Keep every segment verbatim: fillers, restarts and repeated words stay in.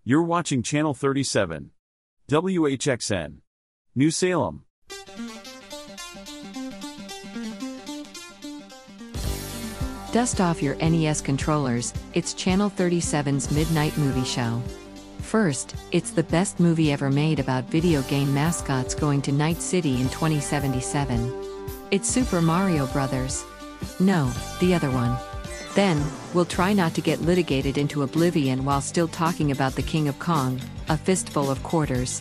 You're watching Channel thirty-seven, W H X N, New Salem. Dust off your N E S controllers, it's Channel thirty-seven's Midnight Movie Show. First, it's the best movie ever made about video game mascots going to Night City in twenty seventy-seven. It's Super Mario Brothers. No, the other one. Then, we'll try not to get litigated into oblivion while still talking about the King of Kong, A Fistful of Quarters.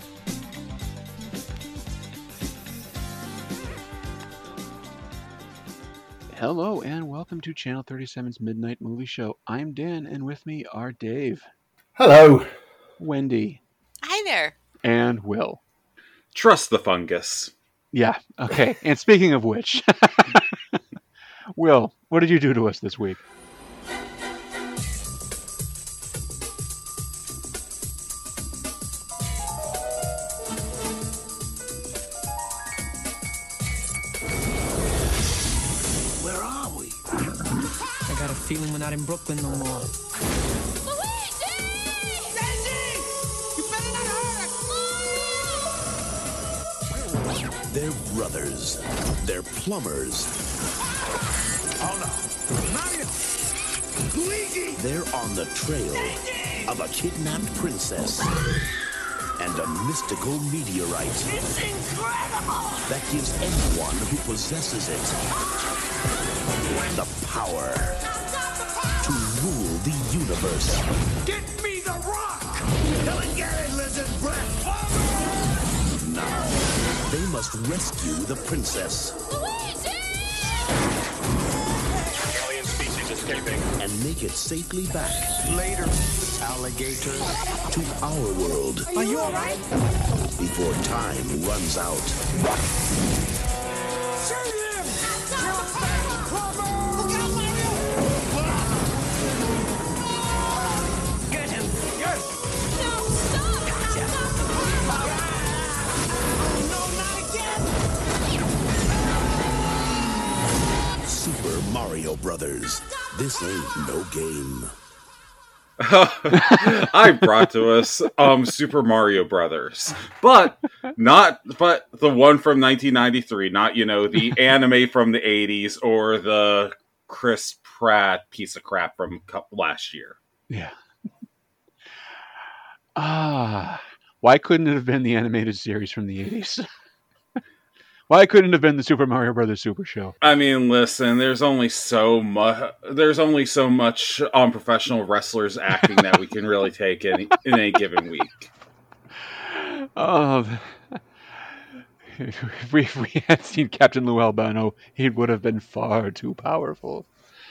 Hello and welcome to Channel thirty-seven's Midnight Movie Show. I'm Dan and with me are Dave. Hello. Wendy. Hi there. And Will. Trust the fungus. Yeah, okay. And speaking of which, Will, what did you do to us this week? Feeling we're not in Brooklyn no more. Luigi! Reggie! You better not hurt us! They're brothers. They're plumbers. Oh no. Mario! Luigi! They're on the trail Reggie! of a kidnapped princess and a mystical meteorite. It's incredible! That gives anyone who possesses it the power to rule the universe. Get me the rock! Come and get it, lizard breath! Now, they must rescue the princess. Luigi! Alien species escaping. And make it safely back. Later, alligator. To our world. Are you alright? Before time runs out. Shoot him! Get him! Yes! No, stop! Gotcha! Oh, no, not again! Super Mario Brothers. This ain't no game. I brought to us um Super Mario Brothers, but not but the one from nineteen ninety-three, not you know the anime from the eighties or the Chris Pratt piece of crap from last year. Yeah. Ah, why couldn't it have been the animated series from the eighties? Why couldn't it have been the Super Mario Brothers Super Show? I mean, listen, there's only so much. There's only so much um, professional wrestlers acting that we can really take in, in any given week. Oh, if we, if we had seen Captain Lou Albano, he would have been far too powerful.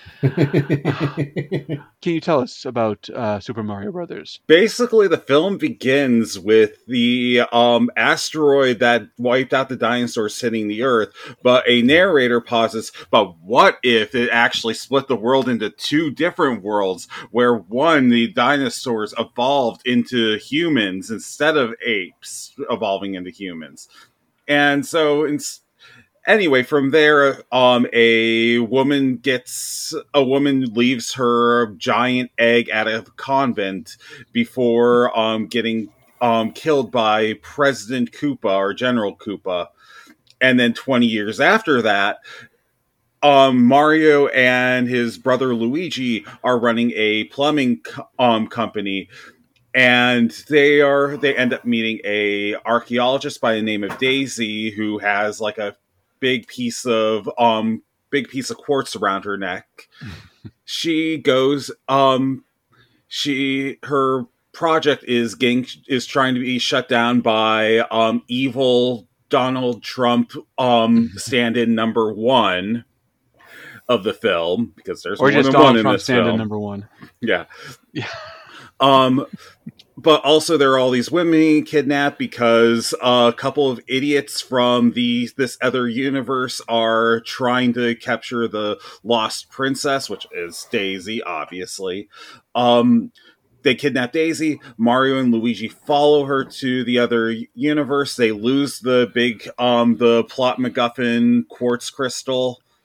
Can you tell us about uh, Super Mario Brothers? Basically, the film begins with the um, asteroid that wiped out the dinosaurs hitting the Earth, but a narrator pauses, but what if it actually split the world into two different worlds, where one, the dinosaurs evolved into humans instead of apes evolving into humans. And so instead, Anyway, from there, um, a woman gets a woman leaves her giant egg at a convent before um getting um killed by President Koopa or General Koopa, and then twenty years after that, um Mario and his brother Luigi are running a plumbing co- um company. And they are they end up meeting a archaeologist by the name of Daisy, who has like a big piece of um big piece of quartz around her neck. She goes um she her project is getting is trying to be shut down by um evil Donald Trump um stand-in number one of the film, because there's or more just than Donald one in Trump this stand-in film. number one. Yeah. Yeah. Um But also there are all these women kidnapped because a couple of idiots from the this other universe are trying to capture the lost princess, which is Daisy, obviously. Um, they kidnap Daisy. Mario and Luigi follow her to the other universe. They lose the big, um, the plot MacGuffin quartz crystal.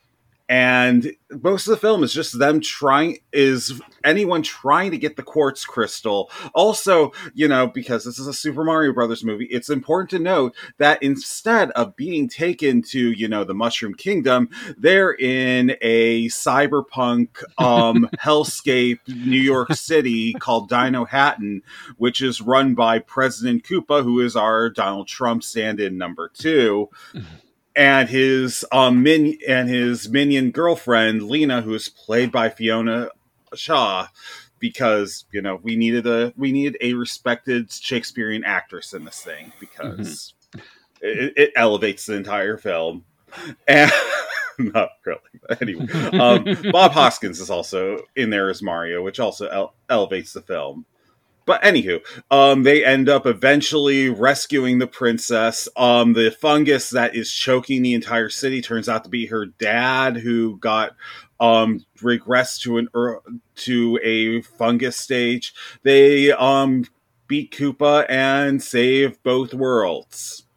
And most of the film is just them trying, is anyone trying to get the quartz crystal. Also, you know, because this is a Super Mario Brothers movie, it's important to note that instead of being taken to, you know, the Mushroom Kingdom, they're in a cyberpunk um, hellscape New York City called Dino Hatton, which is run by President Koopa, who is our Donald Trump stand-in number two. And his um min and his minion girlfriend Lena, who is played by Fiona Shaw, because you know we needed a we needed a respected Shakespearean actress in this thing because mm-hmm. it, it elevates the entire film. And not really, but anyway, um, Bob Hoskins is also in there as Mario, which also ele- elevates the film. But anywho, um, they end up eventually rescuing the princess. Um, the fungus that is choking the entire city turns out to be her dad, who got um, regressed to an er- to a fungus stage. They um, beat Koopa and save both worlds.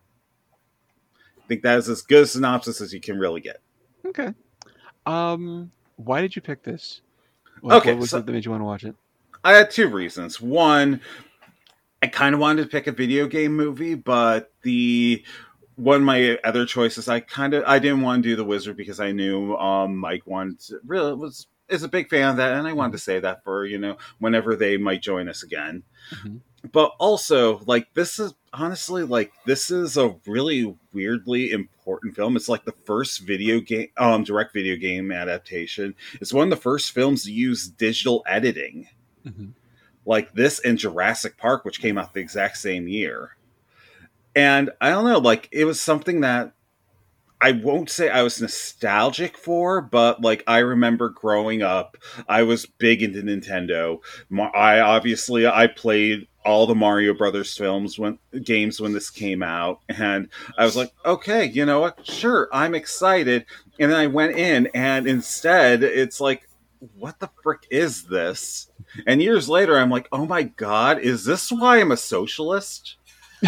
I think that is as good a synopsis as you can really get. Okay. Um, why did you pick this? What, okay, what was so- it that made you want to watch it? I had two reasons. One, I kind of wanted to pick a video game movie, but the one of my other choices, I kind of I didn't want to do The Wizard because I knew um, Mike wanted to, really was is a big fan of that, and I wanted to say that for you know whenever they might join us again. Mm-hmm. But also, like this is honestly like this is a really weirdly important film. It's like the first video game, um, direct video game adaptation. It's one of the first films to use digital editing. Mm-hmm. Like this and Jurassic Park, which came out the exact same year. And I don't know, like it was something that I won't say I was nostalgic for, but like I remember growing up, I was big into Nintendo. I obviously I played all the Mario Brothers films when games when this came out, and I was like, okay, you know what? Sure, I'm excited. And then I went in, and instead, it's like, what the frick is this? And years later, I'm like, oh my god, is this why I'm a socialist?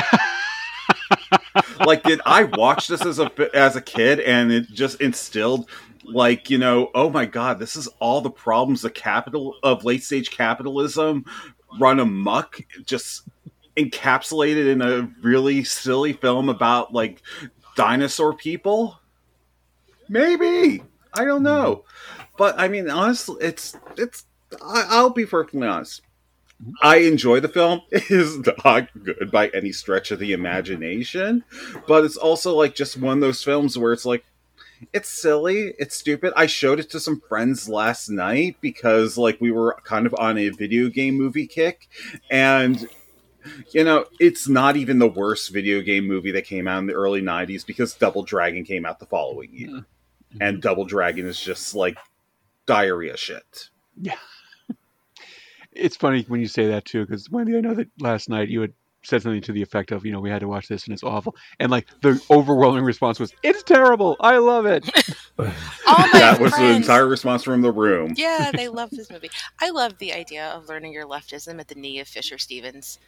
Like, did I watch this as a as a kid and it just instilled, like, you know, oh my god, this is all the problems of capital of late stage capitalism run amok, just encapsulated in a really silly film about like dinosaur people? Maybe, I don't know. But I mean, honestly, it's it's. I, I'll be perfectly honest. I enjoy the film. It is not good by any stretch of the imagination, but it's also like just one of those films where it's like, it's silly, it's stupid. I showed it to some friends last night because like we were kind of on a video game movie kick, and you know, it's not even the worst video game movie that came out in the early nineties because Double Dragon came out the following year, mm-hmm. and Double Dragon is just like diarrhea shit. Yeah. It's funny when you say that too, because Wendy, I know that last night you had said something to the effect of, you know, we had to watch this and it's awful, and like the overwhelming response was, "It's terrible. I love it." All my that was friends, the entire response from the room. Yeah, they love this movie. I love the idea of learning your leftism at the knee of Fisher Stevens.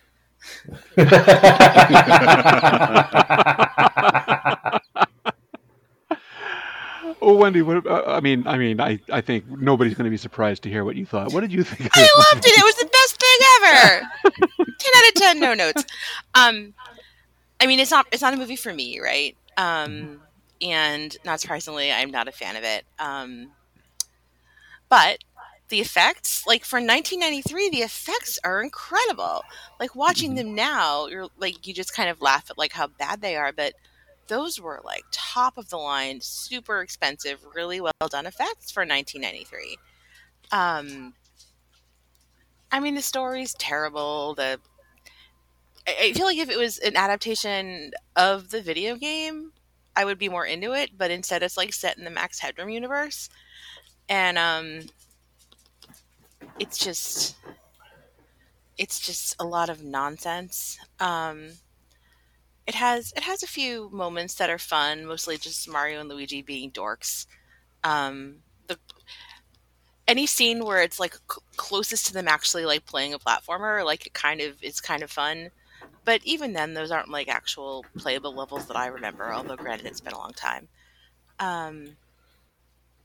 Oh, Wendy, what, uh, I mean, I mean, I, I think nobody's going to be surprised to hear what you thought. What did you think? I loved it. It was the best thing ever. ten out of ten, no notes. Um, I mean, it's not it's not a movie for me, right? Um, and not surprisingly, I'm not a fan of it. Um, but the effects, like for nineteen ninety-three, the effects are incredible. Like watching them now, you're like you just kind of laugh at like how bad they are, but those were like top of the line, super expensive, really well done effects for nineteen ninety-three. Um, I mean, the story's terrible. The I, I feel like if it was an adaptation of the video game, I would be more into it. But instead, it's like set in the Max Headroom universe, and um, it's just it's just a lot of nonsense. Um. It has it has a few moments that are fun, mostly just Mario and Luigi being dorks. Um, the any scene where it's like c- closest to them actually like playing a platformer, like it kind of is kind of fun. But even then, those aren't like actual playable levels that I remember. Although granted, it's been a long time. Um,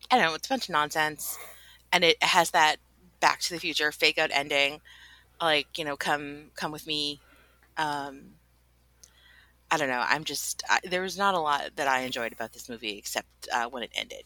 I don't know, it's a bunch of nonsense, and it has that Back to the Future fake out ending, like, you know, come come with me. Um, I don't know. I'm just I, there was not a lot that I enjoyed about this movie except uh, when it ended.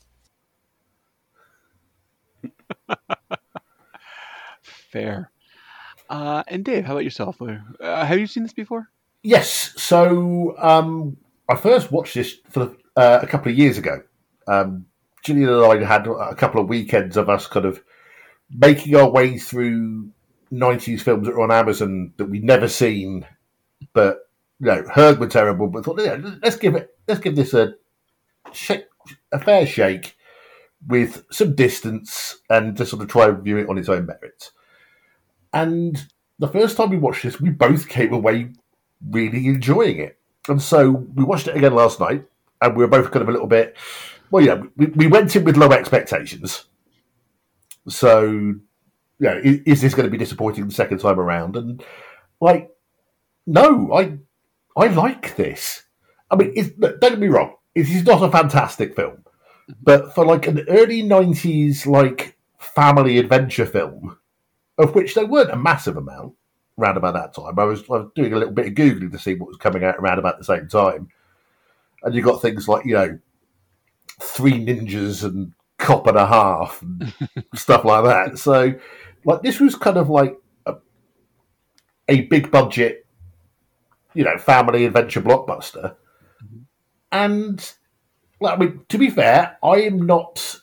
Fair. Uh, and Dave, how about yourself? Uh, have you seen this before? Yes. So um, I first watched this for uh, a couple of years ago. Um, Gillian and I had a couple of weekends of us kind of making our way through nineties films that were on Amazon that we'd never seen, but you know, heard were terrible. But thought, yeah, let's give it, let's give this a shake, a fair shake, with some distance, and just sort of try and view it on its own merits. And the first time we watched this, we both came away really enjoying it. And so we watched it again last night, and we were both kind of a little bit, well, yeah, we, we went in with low expectations. So, you know, is, is this going to be disappointing the second time around? And, like, no, I I like this. I mean, it's, don't get me wrong, it is not a fantastic film. But for, like, an early nineties, like, family adventure film, of which there weren't a massive amount around about that time. I was, I was doing a little bit of Googling to see what was coming out around about the same time. And you got things like, you know, Three Ninjas and Cop and a Half and stuff like that. So, like, this was kind of like a, a big budget, you know, family adventure blockbuster. Mm-hmm. And, well, I mean, to be fair, I am not.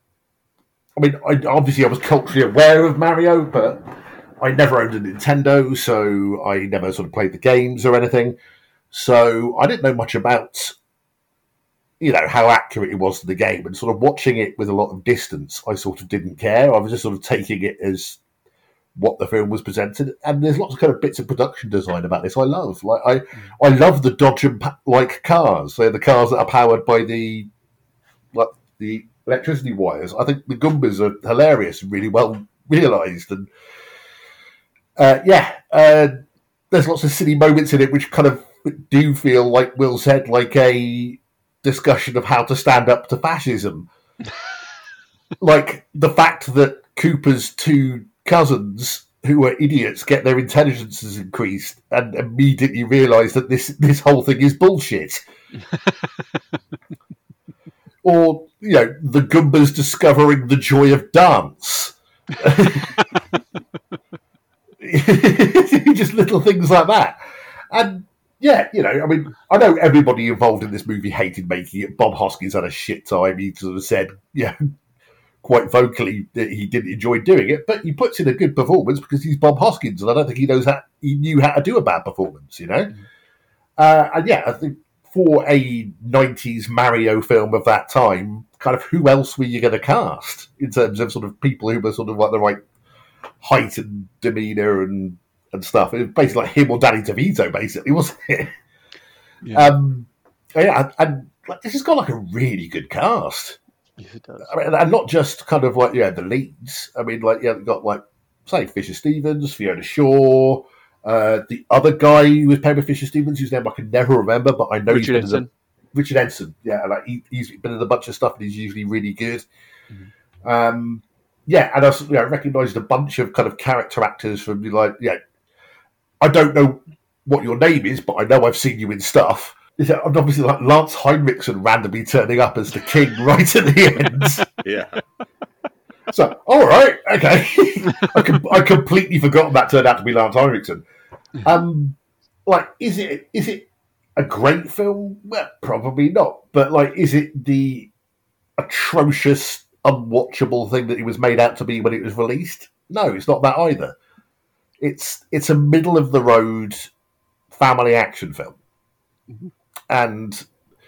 I mean, I, obviously, I was culturally aware of Mario, but I never owned a Nintendo, so I never sort of played the games or anything. So I didn't know much about, you know, how accurate it was to the game, and sort of watching it with a lot of distance, I sort of didn't care. I was just sort of taking it as what the film was presented, and there's lots of kind of bits of production design about this I love. Like I, I love the Dodge and like cars. They're the cars that are powered by the, like the electricity wires. I think the Goombas are hilarious and really well realised, and uh, yeah, uh, there's lots of silly moments in it which kind of do feel like Will said, like a discussion of how to stand up to fascism. Like the fact that Cooper's two cousins, who are idiots, get their intelligences increased and immediately realise that this this whole thing is bullshit. Or, you know, the Goombas discovering the joy of dance. Just little things like that. And yeah, you know, I mean, I know everybody involved in this movie hated making it. Bob Hoskins had a shit time. He sort of said, yeah, quite vocally that he didn't enjoy doing it, but he puts in a good performance because he's Bob Hoskins, and I don't think he knows how he knew how to do a bad performance, you know. Mm-hmm. Uh, and yeah, I think for a nineties Mario film of that time, kind of who else were you going to cast in terms of sort of people who were sort of like the right height and demeanor and and stuff? It was basically like him or Danny DeVito, basically, wasn't it? Yeah. Um, yeah, and, and like, this has got like a really good cast. Yes, it does. I mean, and not just kind of like, yeah, the leads. I mean, like, yeah, you've got like, say, Fisher Stevens, Fiona Shaw, uh, the other guy who was playing with Fisher Stevens, whose name I can never remember, but I know Richard he's been Edson. in a, Richard Edson, yeah, like he, he's been in a bunch of stuff, and he's usually really good. Mm-hmm. Um, yeah, and I you know, recognised a bunch of kind of character actors from like, yeah, I don't know what your name is, but I know I've seen you in stuff. And obviously, like Lance Henriksen randomly turning up as the king right at the end. Yeah. So, all right, okay. I, com- I completely forgot that turned out to be Lance Henriksen. Um, like, is it is it a great film? Well, probably not. But like, is it the atrocious, unwatchable thing that it was made out to be when it was released? No, it's not that either. It's it's a middle of the road family action film. Mm-hmm. And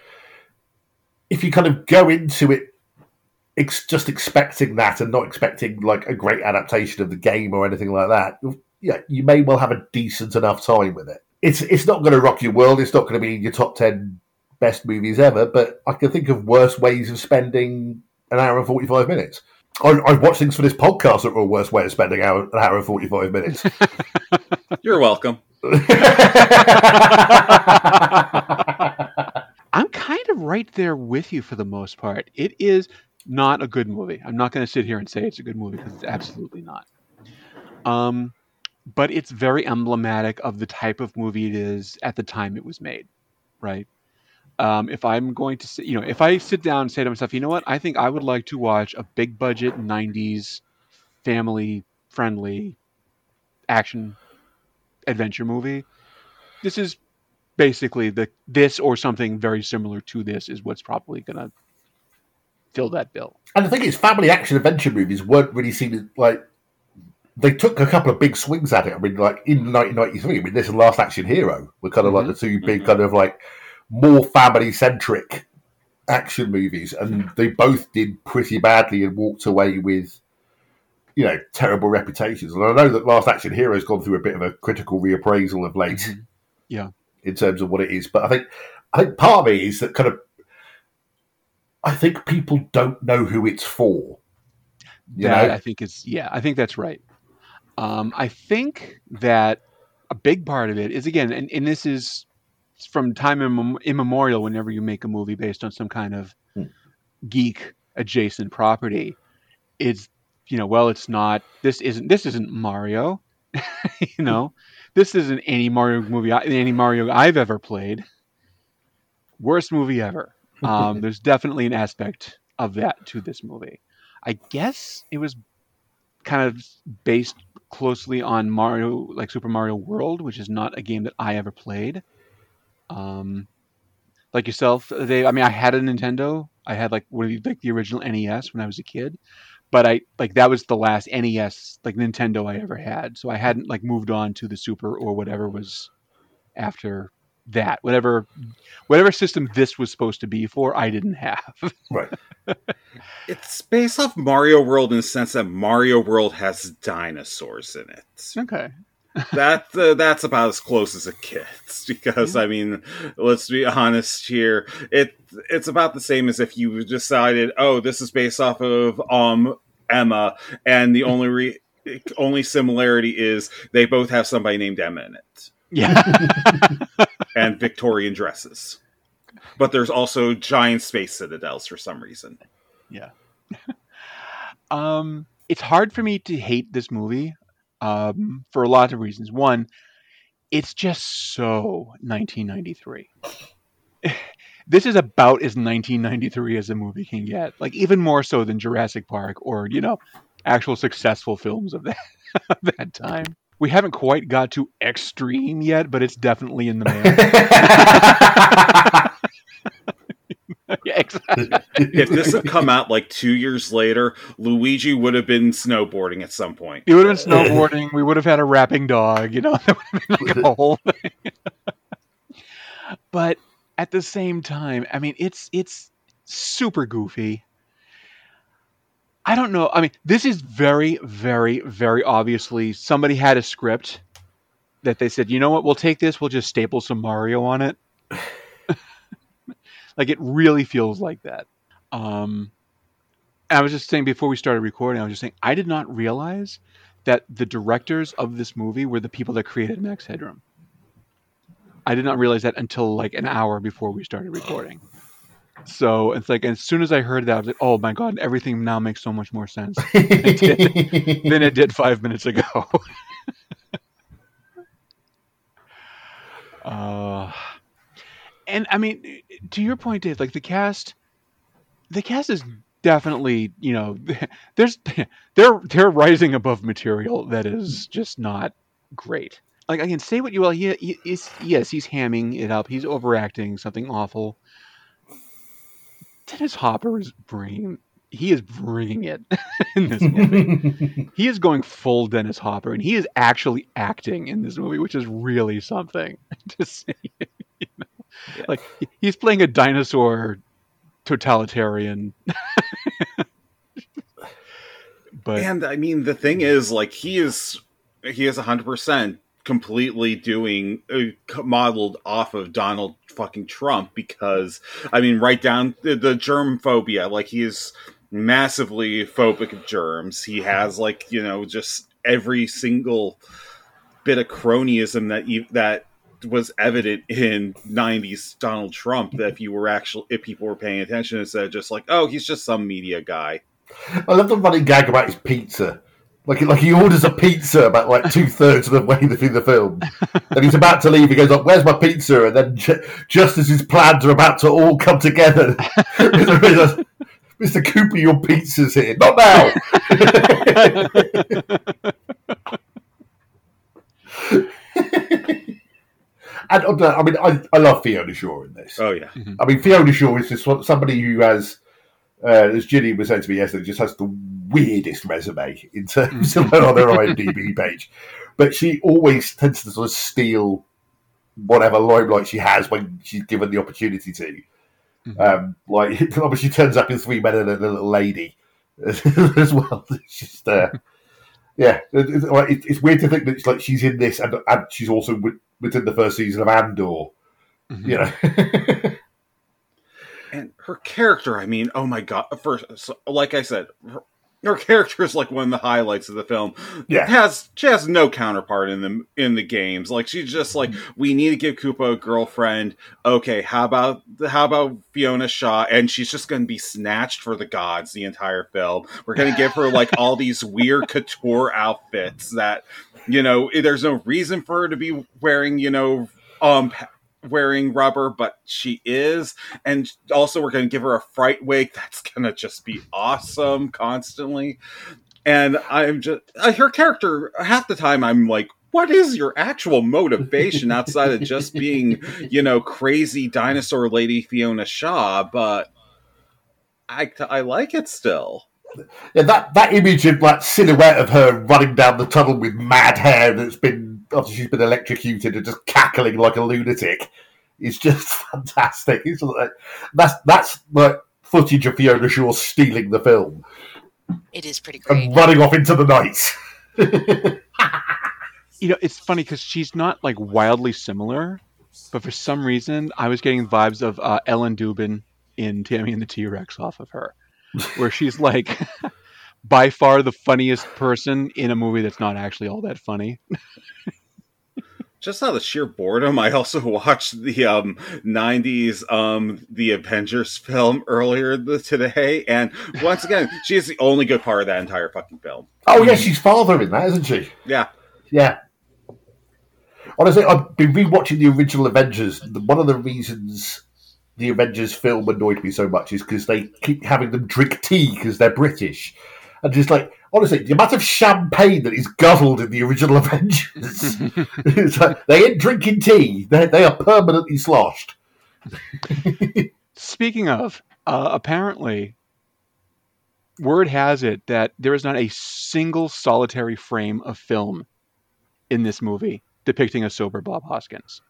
if you kind of go into it ex- just expecting that and not expecting like a great adaptation of the game or anything like that, yeah, you may well have a decent enough time with it. It's it's not going to rock your world. It's not going to be in your top ten best movies ever. But I can think of worse ways of spending an hour and forty-five minutes. I, I've watched things for this podcast that were a worse way of spending an hour, an hour and forty-five minutes. You're welcome. I'm kind of right there with you for the most part. It is not a good movie. I'm not going to sit here and say it's a good movie because it's absolutely not. Um, but it's very emblematic of the type of movie it is at the time it was made, right? Um, if I'm going to sit, you know, if I sit down and say to myself, you know what, I think I would like to watch a big budget nineties family friendly action adventure movie, this is basically the this or something very similar to this is what's probably going to fill that bill. And the thing is, family action adventure movies weren't really seen as, like, they took a couple of big swings at it. I mean, like, in nineteen ninety-three, I mean, this and Last Action Hero were kind of Mm-hmm. like the two big kind of, like, more family-centric action movies, and they both did pretty badly and walked away with, you know, terrible reputations. And I know that Last Action Hero has gone through a bit of a critical reappraisal of late, Mm-hmm. Yeah, in terms of what it is. But I think, I think part of it is that kind of, I think people don't know who it's for. You that know? I think is yeah, I think that's right. Um, I think that a big part of it is again, and, and this is from time immem- immemorial. Whenever you make a movie based on some kind of Hmm. geek adjacent property, it's you know, well, it's not. This isn't. This isn't Mario. you know, this isn't any Mario movie. Any Mario I've ever played. Worst movie ever. Um, there's definitely an aspect of that to this movie. I guess it was kind of based closely on Mario, like Super Mario World, which is not a game that I ever played. Um, like yourself, Dave. I mean, I had a Nintendo. I had like one of the, like the original N E S when I was a kid, but I like that was the last N E S like Nintendo I ever had. So I hadn't like moved on to the Super or whatever was after that. Whatever, whatever system this was supposed to be for, I didn't have. Right. It's based off Mario World in the sense that Mario World has dinosaurs in it. Okay. that uh, that's about as close as it gets, because I mean, let's be honest here. It it's about the same as if you decided, oh, this is based off of um Emma, and the only re- only similarity is they both have somebody named Emma in it. Yeah. And Victorian dresses. But there's also giant space citadels for some reason. Yeah. um, it's hard for me to hate this movie um, for a lot of reasons. One, it's just so nineteen ninety-three. This is about as nineteen ninety-three as a movie can get. Like, even more so than Jurassic Park or, you know, actual successful films of that, of that time. We haven't quite got to Extreme yet, but it's definitely in the mail. Yeah, exactly. If this had come out like two years later, Luigi would have been snowboarding at some point. He would have been snowboarding. We would have had a rapping dog. You know, that would have been like a whole thing. But at the same time, I mean, it's it's super goofy. I don't know. I mean, this is very, very, very obviously somebody had a script that they said, you know what, we'll take this, we'll just staple some Mario on it. Like, it really feels like that. Um, I was just saying before we started recording, I was just saying, I did not realize that the directors of this movie were the people that created Max Headroom. I did not realize that until like an hour before we started recording. So it's like, as soon as I heard that, I was like, oh my God, everything now makes so much more sense than it did, than it did five minutes ago. uh, and I mean, to your point, Dave, like the cast, the cast is definitely, you know, there's, they're, they're rising above material that is just not great. Like, I can say what you will, he, he is, yes, he's hamming it up. He's overacting something awful. Dennis Hopper is bringing, he is bringing it in this movie. He is going full Dennis Hopper, and he is actually acting in this movie, which is really something to see. You know? Yeah. Like, he's playing a dinosaur totalitarian. But and I mean, the thing is, like, he is he is one hundred percent completely doing uh, modeled off of Donald fucking Trump, because I mean, right down the, the germ phobia, like, he is massively phobic of germs. He has, like, you know, just every single bit of cronyism that you that was evident in nineties Donald Trump, that if you were actually, if people were paying attention, instead of just like, oh, he's just some media guy. I love the running gag about his pizza. Like, like he orders a pizza about like two thirds of the way through the film, and he's about to leave. He goes, "Up, where's my pizza?" And then, ju- just as his plans are about to all come together, Mister Cooper, your pizza's here. Not now. And uh, I mean, I, I love Fiona Shaw in this. Oh yeah. Mm-hmm. I mean, Fiona Shaw is just somebody who has, uh, as Ginny was saying to me yesterday, just has the weirdest resume in terms of her on her IMDb page. But she always tends to sort of steal whatever limelight she has when she's given the opportunity to. Mm-hmm. Um, like, obviously, she turns up in Three Men and a Little Lady as well. It's just, uh, yeah, it's, it's, it's weird to think that it's like she's in this and, and she's also within the first season of Andor. Mm-hmm. You know. And her character, I mean, oh my god! First, so, like I said, her, her character is like one of the highlights of the film. Yeah, has she has no counterpart in the in the games. Like, she's just like, we need to give Koopa a girlfriend. Okay, how about how about Fiona Shaw? And she's just going to be snatched for the gods the entire film. We're going to give her like all these weird couture outfits that, you know, there's no reason for her to be wearing, you know, um. wearing rubber, but she is. And also we're going to give her a fright wig that's going to just be awesome constantly. And I'm just, uh, her character, half the time I'm like, what is your actual motivation outside of just being, you know, crazy dinosaur lady Fiona Shaw? But I, I like it still. Yeah, that, that image of that silhouette of her running down the tunnel with mad hair that's been, after she's been electrocuted and just cackling like a lunatic is just fantastic. It's like, that's that's like footage of Fiona Shaw stealing the film. It is pretty great. And running off into the night. You know, it's funny because she's not like wildly similar, but for some reason I was getting vibes of uh, Ellen Dubin in Tammy and the T-Rex off of her, where she's like by far the funniest person in a movie that's not actually all that funny. Just out of the sheer boredom, I also watched the um, nineties um, The Avengers film earlier today, and once again, she is the only good part of that entire fucking film. Oh yeah, she's father in that, isn't she? Yeah. Yeah. Honestly, I've been rewatching the original Avengers. One of the reasons the Avengers film annoyed me so much is because they keep having them drink tea because they're British. And just like, honestly, the amount of champagne that is guzzled in the original Avengers, it's like, they ain't drinking tea. They, they are permanently sloshed. Speaking of, uh, apparently, word has it that there is not a single solitary frame of film in this movie depicting a sober Bob Hoskins.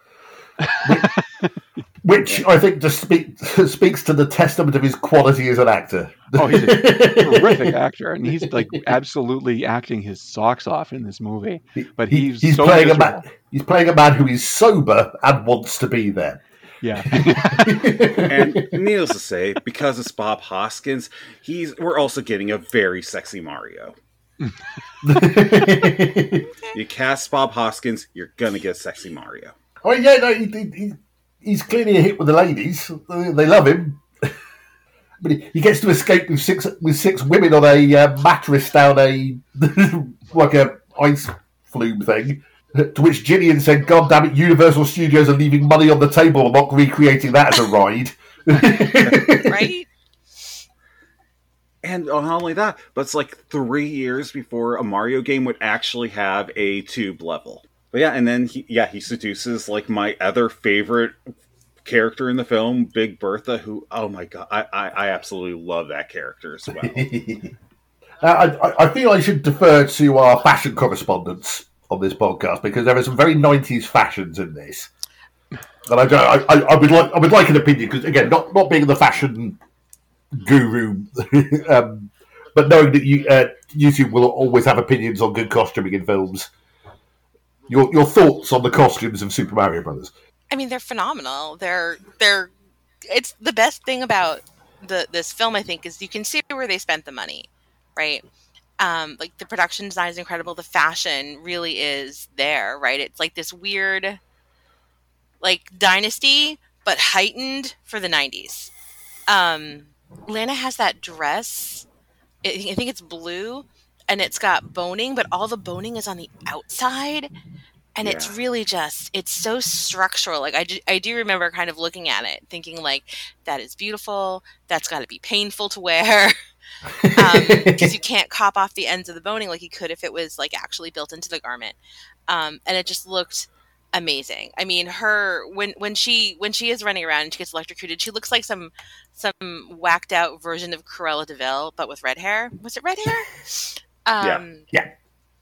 Which I think just speak, speaks to the testament of his quality as an actor. Oh, he's a terrific actor, and he's like absolutely acting his socks off in this movie. But he's he's so playing miserable. a man. He's playing a man who is sober and wants to be there. Yeah. And needless to say, because it's Bob Hoskins, he's we're also getting a very sexy Mario. You cast Bob Hoskins, you're gonna get sexy Mario. Oh yeah, no, he, he, he's clearly a hit with the ladies. They love him. But he, he gets to escape with six with six women on a uh, mattress down a like a ice flume thing. To which Gillian said, "God damn it, Universal Studios are leaving money on the table and not recreating that as a ride." Right? And not only that, but it's like three years before a Mario game would actually have a tube level. But yeah, and then he, yeah, he seduces like my other favorite character in the film, Big Bertha, who, oh my god, I, I, I absolutely love that character as well. uh, I, I feel I should defer to our fashion correspondents on this podcast because there are some very nineties fashions in this. And I, I, I, I would like I would like an opinion because again, not not being the fashion guru, um, but knowing that you uh, YouTube will always have opinions on good costuming in films. Your your thoughts on the costumes of Super Mario Brothers? I mean, they're phenomenal. They're they're. It's the best thing about the this film. I think is you can see where they spent the money, right? Um, like the production design is incredible. The fashion really is there, right? It's like this weird. like Dynasty, but heightened for the nineties. Um, Lana has that dress. I I think it's blue, and it's got boning, but all the boning is on the outside. And it's Yeah. really just, it's so structural. Like, I do, I do remember kind of looking at it, thinking, like, that is beautiful. That's got to be painful to wear. Because you can't cop off the ends of the boning like you could if it was, like, actually built into the garment. Um, and it just looked amazing. I mean, her, when, when she when she is running around and she gets electrocuted, she looks like some some whacked out version of Cruella de Vil, but with red hair. Was it red hair? Um, Yeah. Yeah.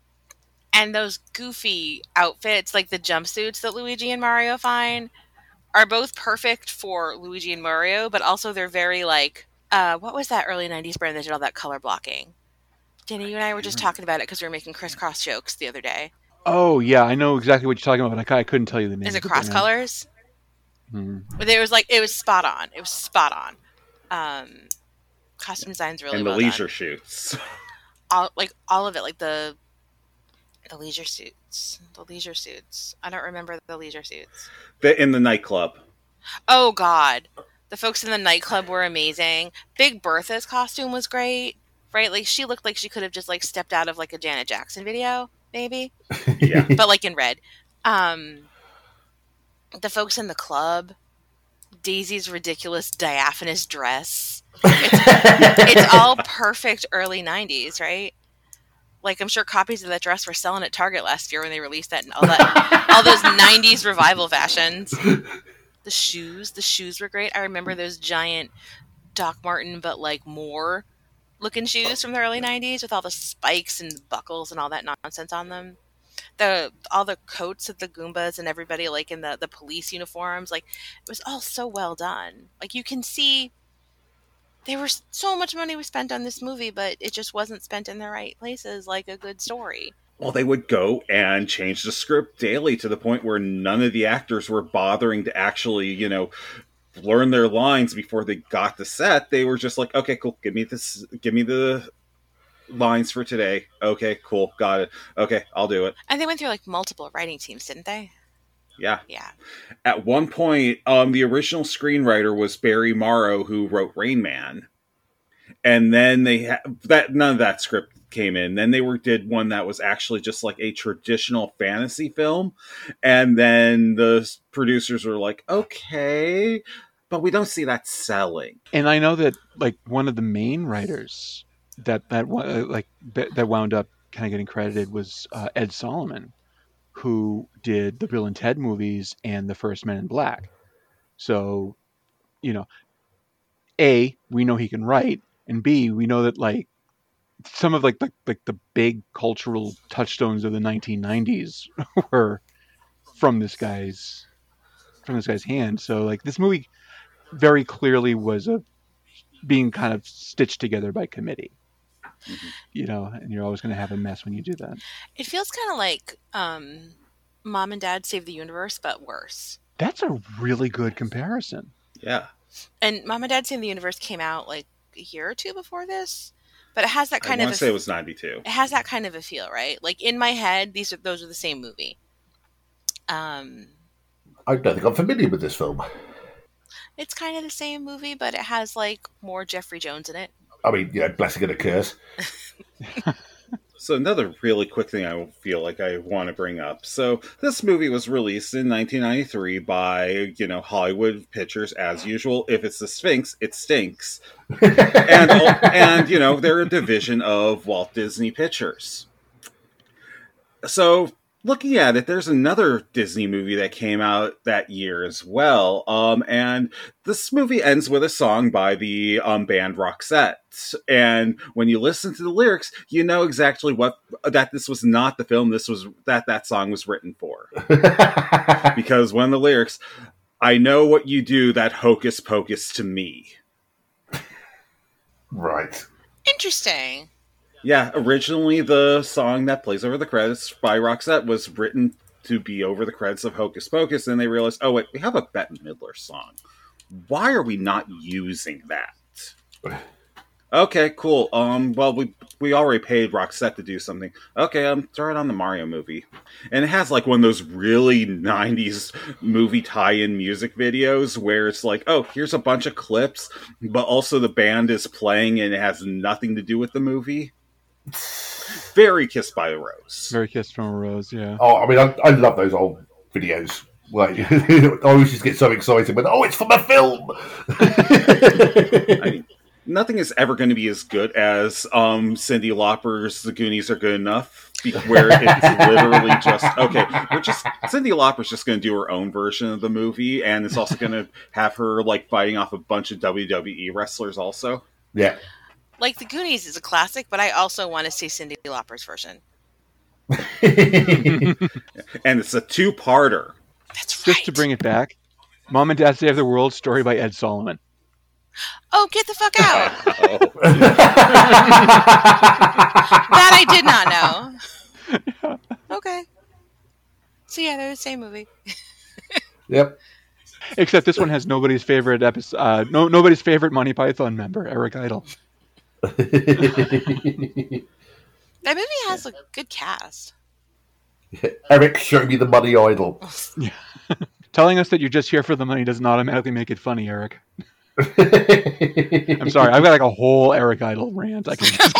And those goofy outfits, like the jumpsuits that Luigi and Mario find, are both perfect for Luigi and Mario, but also they're very like, uh, what was that early nineties brand that did all that color blocking? Danny, you and I were just talking about it because we were making crisscross jokes the other day. Oh yeah, I know exactly what you're talking about, but I, I couldn't tell you the name. Is it of the Cross brand. Colors? Hmm. It was like, it was spot on. It was spot on. Um, costume design's really and the well leisure done. shoots. All, like all of it, like the the leisure suits. The leisure suits. I don't remember the leisure suits. The, in the nightclub. Oh God, the folks in the nightclub were amazing. Big Bertha's costume was great, right? Like she looked like she could have just like stepped out of like a Janet Jackson video, maybe. Yeah. But like in red. Um, the folks in the club, Daisy's ridiculous diaphanous dress. It's, it's all perfect early nineties, right? Like I'm sure copies of that dress were selling at Target last year when they released that and all that, all those nineties revival fashions. The shoes, the shoes were great. I remember those giant Doc Marten, but like more looking shoes from the early nineties with all the spikes and buckles and all that nonsense on them. The all the coats of the Goombas and everybody like in the, the police uniforms, like it was all so well done. Like you can see there was so much money was spent on this movie, but it just wasn't spent in the right places like a good story. Well, they would go and change the script daily to the point where none of the actors were bothering to actually, you know, learn their lines before they got to set. They were just like, okay, cool, give me this, give me the lines for today. Okay, cool, got it. Okay, I'll do it. And they went through like multiple writing teams, didn't they? Yeah. Yeah. At one point, um, the original screenwriter was Barry Morrow, who wrote Rain Man. And then they ha- that none of that script came in. Then they were did one that was actually just like a traditional fantasy film. And then the producers were like, okay, but we don't see that selling. And I know that like one of the main writers that that uh, like that wound up kind of getting credited was uh, Ed Solomon, who did the Bill and Ted movies and the first Men in Black. So, you know, A, we know he can write, and B, we know that like some of like the like the big cultural touchstones of the nineteen nineties were from this guy's from this guy's hand. So like this movie very clearly was a being kind of stitched together by committee. Mm-hmm. You know, and you're always going to have a mess when you do that. It feels kind of like um, Mom and Dad Save the Universe, but worse. That's a really good comparison. Yeah. And Mom and Dad Save the Universe came out like a year or two before this, but it has that kind I of. I want to say it was ninety-two. It has that kind of a feel, right? Like in my head, these are those are the same movie. Um, I don't think I'm familiar with this film. It's kind of the same movie, but it has like more Jeffrey Jones in it. I mean, you know, blessing and a curse. So another really quick thing I feel like I want to bring up. So this movie was released in nineteen ninety-three by, you know, Hollywood Pictures as usual. If it's the Sphinx, it stinks. and, and, you know, they're a division of Walt Disney Pictures. So looking at it, there's another Disney movie that came out that year as well. Um, and this movie ends with a song by the um, band Roxette. And when you listen to the lyrics, you know exactly what that this was not the film this was that that song was written for. Because one of the lyrics, I know what you do, that hocus pocus to me. Right. Interesting. Yeah, originally the song that plays over the credits by Roxette was written to be over the credits of Hocus Pocus, and they realized, oh wait, we have a Bette Midler song. Why are we not using that? Okay, cool. Um, well, we we already paid Roxette to do something. Okay, um, throw it on the Mario movie, and it has like one of those really nineties movie tie-in music videos where it's like, oh, here's a bunch of clips, but also the band is playing and it has nothing to do with the movie. Very Kissed by a Rose. Very Kissed from a Rose, yeah. Oh, I mean, I, I love those old videos. Like, I always just get so excited when, oh, it's from a film. I mean, nothing is ever going to be as good as um, Cyndi Lauper's "The Goonies Are Good Enough," where it's literally just okay. We're just Cyndi Lauper's just going to do her own version of the movie, and it's also going to have her like fighting off a bunch of W W E wrestlers. Also, yeah, like The Goonies is a classic, but I also want to see Cyndi Lauper's version. And it's a two-parter. That's right. Just to bring it back, Mom and Dad Save the World, story by Ed Solomon. Oh, get the fuck out! That I did not know. Okay. So yeah, they're the same movie. Yep. Except this one has nobody's favorite episode. Uh, no, nobody's favorite Monty Python member, Eric Idle. That movie has a good cast. Eric, show me the money idol. Yeah. Telling us that you're just here for the money doesn't automatically make it funny, Eric. I'm sorry, I've got like a whole Eric Idle rant. I can just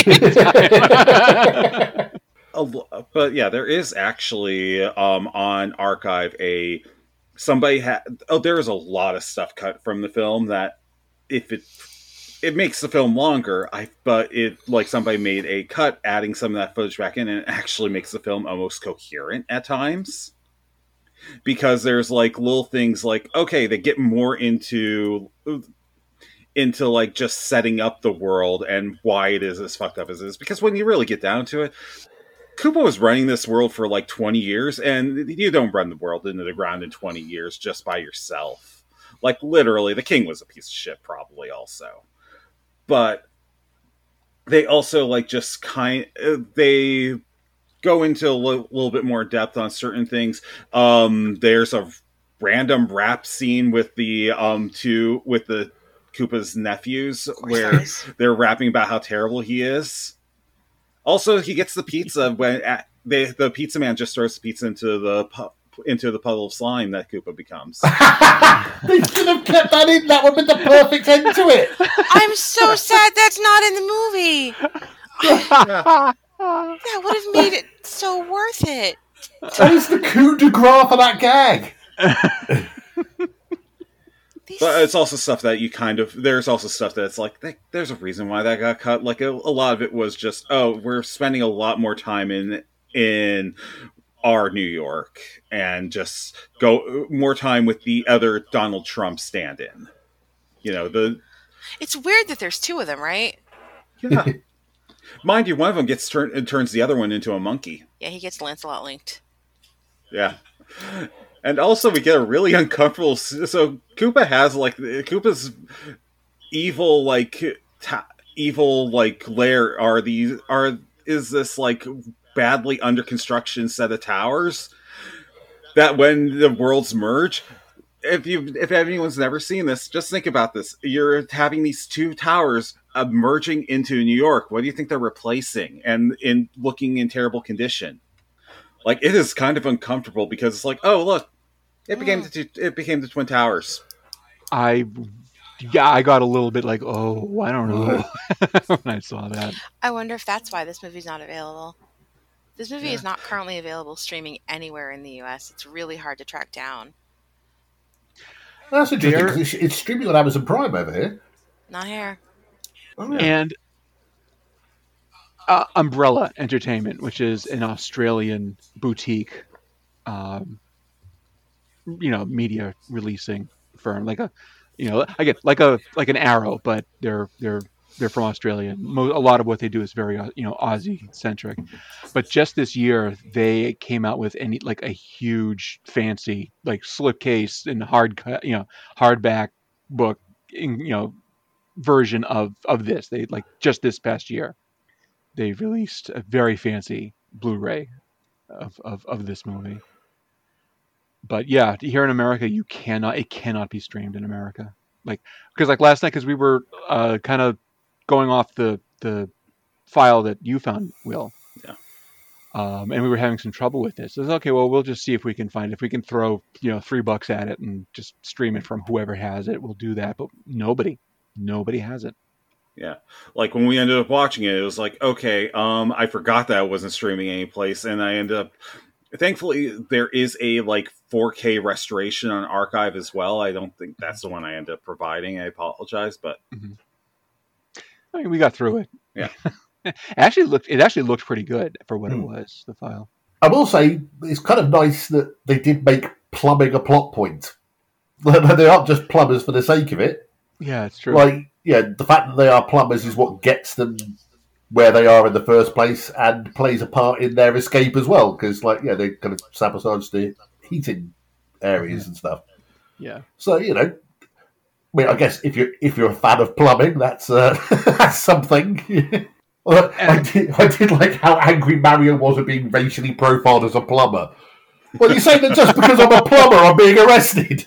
get to But yeah, there is actually um, on Archive a somebody had. Oh, there is a lot of stuff cut from the film that if it it makes the film longer. I but it like somebody made a cut adding some of that footage back in, and it actually makes the film almost coherent at times. Because there's like little things like, okay, they get more into into like just setting up the world and why it is as fucked up as it is. Because when you really get down to it, Koopa was running this world for like twenty years, and you don't run the world into the ground in twenty years just by yourself. Like literally, the king was a piece of shit probably also. But they also like just kind they go into a li- little bit more depth on certain things. Um, there's a random rap scene with the um two with the Koopa's nephews where they're rapping about how terrible he is. Also, he gets the pizza when at, they, the pizza man just throws the pizza into the pu- into the puddle of slime that Koopa becomes. They should have kept that in. That would have been the perfect end to it. I'm so sad that's not in the movie. That would have made it so worth it. That is the coup de grace for that gag. But it's also stuff that you kind of... There's also stuff that's like, there's a reason why that got cut. Like, a, a lot of it was just, oh, we're spending a lot more time in in our New York. And just go more time with the other Donald Trump stand-in. You know, the... It's weird that there's two of them, right? Yeah. Mind you, one of them gets turned turns the other one into a monkey. Yeah, he gets Lancelot linked. Yeah. And also we get a really uncomfortable... So Koopa has, like... Koopa's evil, like... Ta- evil, like, lair are these... are is this, like, badly under construction set of towers that when the worlds merge... If you, if anyone's never seen this, just think about this. You're having these two towers uh, merging into New York. What do you think they're replacing? And in looking in terrible condition, like it is kind of uncomfortable because it's like, oh look, it became mm. the two, it became the Twin Towers. I, yeah, I got a little bit like, oh, I don't know when I saw that. I wonder if that's why this movie's not available. This movie Yeah. is not currently available streaming anywhere in the U S. It's really hard to track down. That's interesting because it's, it's streaming on Amazon Prime over here. Not here. Oh, yeah. And uh, Umbrella Entertainment, which is an Australian boutique, um, you know, media releasing firm, like a, you know, I get like a like an Arrow, but they're they're they're from Australia. Mo- a lot of what they do is very uh, you know Aussie centric. But just this year, they came out with any like a huge fancy like slipcase and hard cut, you know, hardback book, in, you know, version of of this. They like just this past year, they released a very fancy Blu-ray of of, of this movie. But yeah, here in America, you cannot. It cannot be streamed in America. Like because like last night, because we were uh, kind of going off the the file that you found, Will. Yeah. Um, and we were having some trouble with this. So it's okay. Well, we'll just see if we can find it. If we can throw you know three bucks at it and just stream it from whoever has it, we'll do that. But nobody, nobody has it. Yeah. Like when we ended up watching it, it was like, okay, um, I forgot that it wasn't streaming anyplace, and I ended up. Thankfully, there is a like four K restoration on Archive as well. I don't think that's the one I ended up providing. I apologize, but mm-hmm. I mean, we got through it. Yeah. it actually looked. It actually looked pretty good for what mm. it was. The file. I will say it's kind of nice that they did make plumbing a plot point. They aren't just plumbers for the sake of it. Yeah, it's true. Like, yeah, the fact that they are plumbers is what gets them where they are in the first place and plays a part in their escape as well. Because, like, yeah, they kind of sabotage the heating areas and stuff. Yeah. So, you know, I mean, I guess if you're if you're a fan of plumbing, that's uh, that's something. Well, I did I did like how angry Mario was at being racially profiled as a plumber. Well, you're saying that just because I'm a plumber, I'm being arrested.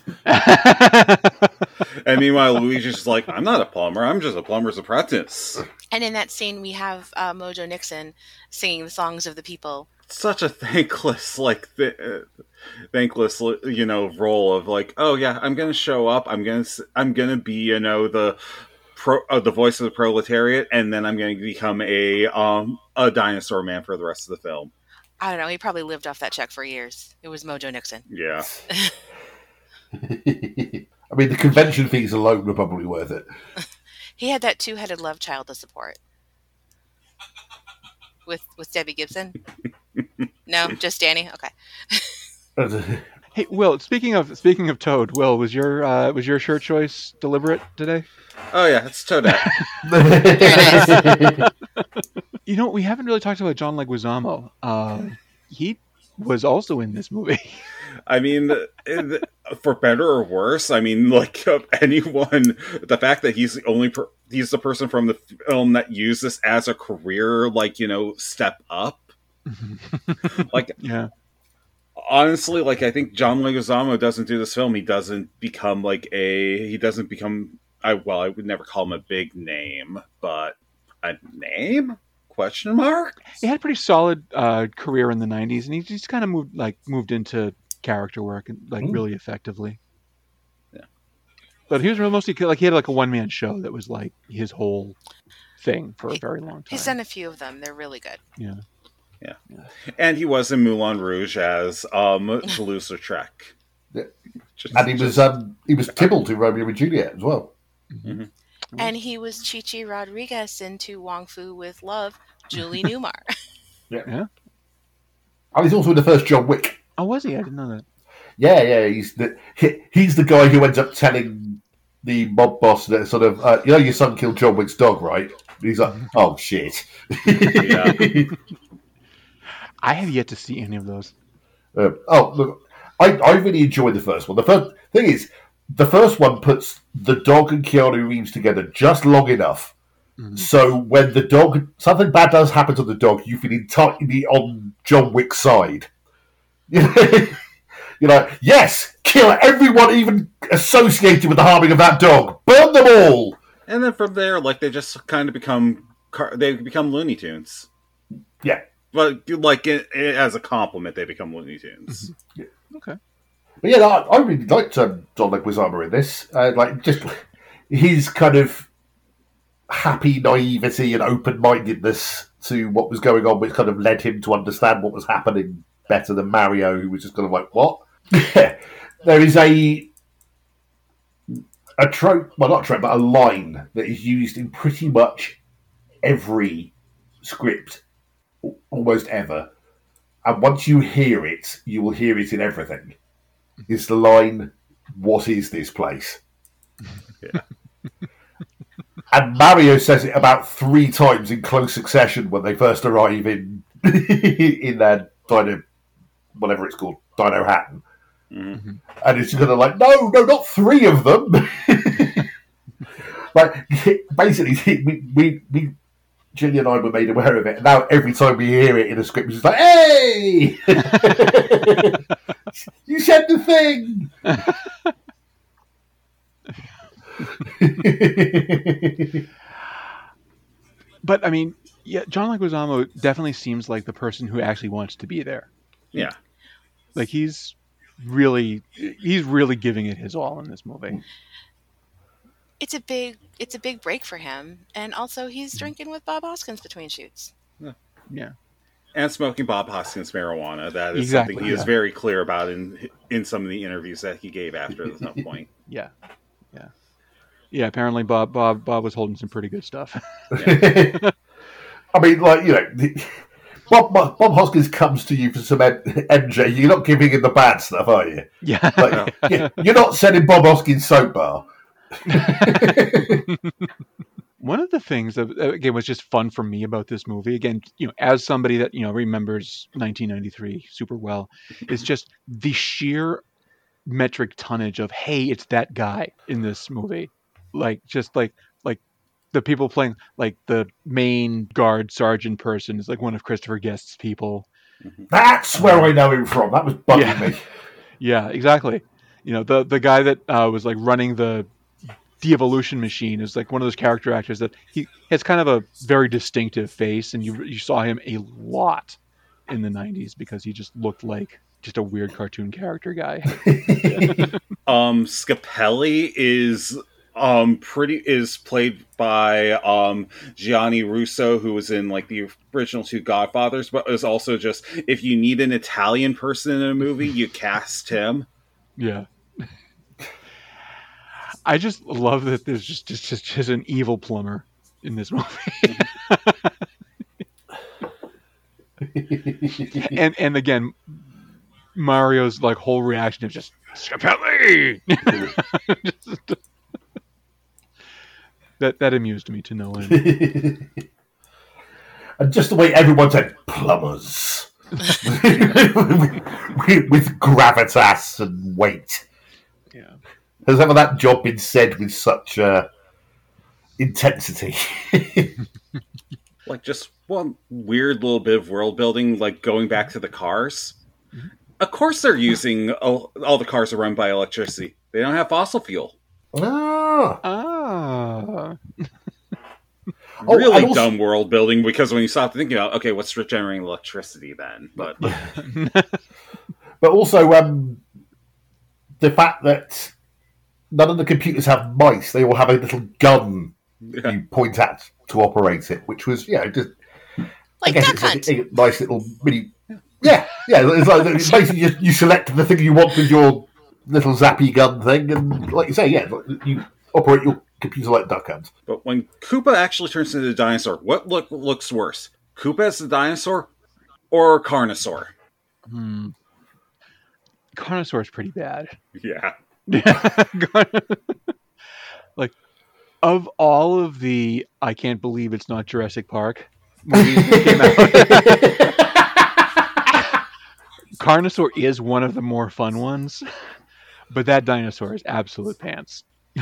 And meanwhile, Luigi's just like, I'm not a plumber. I'm just a plumber's apprentice. And in that scene, we have uh, Mojo Nixon singing the songs of the people. Such a thankless, like, th- uh, thankless, you know, role of like, oh yeah, I'm gonna show up. I'm gonna, I'm gonna be, you know, the pro, uh, the voice of the proletariat, and then I'm gonna become a, um, a dinosaur man for the rest of the film. I don't know. He probably lived off that check for years. It was Mojo Nixon. Yeah. I mean, the convention fees alone were probably worth it. He had that two-headed love child to support. With with Debbie Gibson? No, just Danny? Okay. Hey, Will, speaking of speaking of Toad, Will, was your uh, was your shirt choice deliberate today? Oh yeah, it's Toadette. You know, we haven't really talked about John Leguizamo. Uh, he was also in this movie. I mean, for better or worse, I mean, like, anyone, the fact that he's the only, per, he's the person from the film that used this as a career, like, you know, step up. Like, yeah. Honestly, like, I think John Leguizamo doesn't do this film. He doesn't become, like, a, he doesn't become, I well, I would never call him a big name, but a name? Question mark? He had a pretty solid uh, career in the nineties, and he just kind of moved, like, moved into character work and like Ooh. really effectively. Yeah, but he was mostly like he had like a one man show that was like his whole thing for a very long time. He's done a few of them; they're really good. Yeah, yeah. yeah. And he was in Moulin Rouge as um Toulouse-Lautrec. Yeah. Just, and he just... was um he was Tybalt in Romeo and Juliet as well. Mm-hmm. And he was Chichi Rodriguez in To Wong Fu with Love, Julie Newmar. yeah, yeah. And he's also in the first John Wick. Oh, was he? I didn't know that. Yeah, yeah. He's the he, he's the guy who ends up telling the mob boss that sort of, uh, you know, your son killed John Wick's dog, right? And he's like, oh shit. Yeah. I have yet to see any of those. Uh, oh, look, I, I really enjoyed the first one. The first thing is, the first one puts the dog and Keanu Reeves together just long enough. Mm-hmm. So when the dog, something bad does happen to the dog, you feel entirely on John Wick's side. You're like, yes, kill everyone even associated with the harming of that dog. Burn them all. And then from there, like, they just kind of become, they become Looney Tunes. Yeah. But, like, it, it, as a compliment, they become Looney Tunes. Yeah. Okay. But yeah, I, I really liked um, John Leguizamo in this. Uh, like, just his kind of happy naivety and open-mindedness to what was going on, which kind of led him to understand what was happening better than Mario, who was just kind of like, what? There is a a trope, well, not a trope, but a line that is used in pretty much every script, almost ever. And once you hear it, you will hear it in everything. It's the line, what is this place? Yeah. And Mario says it about three times in close succession when they first arrive in in their Dino, whatever it's called, Dino Hatton. Mm-hmm. And it's kind of like, no, no, not three of them. Like, basically, we, we, we, Jillian and I were made aware of it. And now every time we hear it in a script, it's just like, hey! You said the thing! but I mean, yeah, John Leguizamo definitely seems like the person who actually wants to be there. Yeah. Like he's really, he's really giving it his all in this movie. It's a big, it's a big break for him, and also he's drinking with Bob Hoskins between shoots. Yeah. Yeah. And smoking Bob Hoskins marijuana. That is Exactly, something he yeah. is very clear about in in some of the interviews that he gave after the some point. Yeah. Yeah. Yeah. Apparently, Bob Bob Bob was holding some pretty good stuff. I mean, like, you know, the, Bob, Bob Bob Hoskins comes to you for some M J. You're not giving him the bad stuff, are you? Yeah. Like, yeah, you're not sending Bob Hoskins soap bar. One of the things that again was just fun for me about this movie, again, you know, as somebody that you know remembers nineteen ninety-three super well, is just the sheer metric tonnage of hey, it's that guy in this movie, like just like like the people playing like the main guard sergeant person is like one of Christopher Guest's people. That's where I know him from. That was bugging Yeah. me. Yeah, exactly. You know, the the guy that uh, was like running the de-evolution machine is like one of those character actors that he has kind of a very distinctive face, and you you saw him a lot in the nineties because he just looked like just a weird cartoon character guy. um, Scapelli is um pretty is played by um Gianni Russo, who was in like the original two Godfathers, but is also just if you need an Italian person in a movie, you cast him. Yeah. I just love that there's just just just, just an evil plumber in this movie. and and again, Mario's like whole reaction is just Scapelli. Just- that that amused me to no end. And just the way everyone said plumbers with, with gravitas and weight. Yeah. Has ever that job been said with such uh, intensity? Like just one weird little bit of world building, like going back to the cars. Of course, they're using all, all the cars are run by electricity. They don't have fossil fuel. Ah, Ah. Oh, Really I also- dumb world building because when you stop thinking about, okay, what's generating electricity then? But but also um, the fact that none of the computers have mice; they all have a little gun Yeah. you point at to operate it, which was, you know, just Like guess Duck it's Hunt. a, a nice little mini. Yeah, yeah. It's like it's basically just you select the thing you want with your little zappy gun thing, and like you say, yeah, you operate your computer like Duck Hunt. but when Koopa actually turns into a dinosaur, what look looks worse? Koopa as a dinosaur or Carnosaur? Hmm. Carnosaur is pretty bad. Yeah. Like, of all of the I can't believe it's not Jurassic Park movies that came out, Carnosaur is one of the more fun ones, but that dinosaur is absolute pants.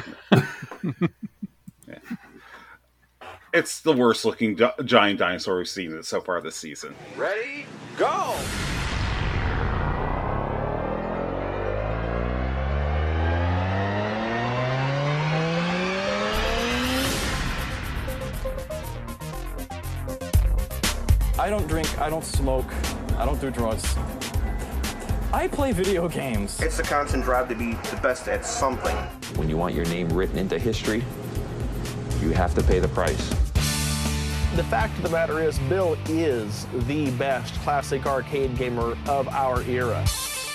It's the worst looking gi- giant dinosaur we've seen so far this season. Ready? Go! I don't drink, I don't smoke, I don't do drugs. I play video games. It's a constant drive to be the best at something. When you want your name written into history, you have to pay the price. The fact of the matter is, Bill is the best classic arcade gamer of our era.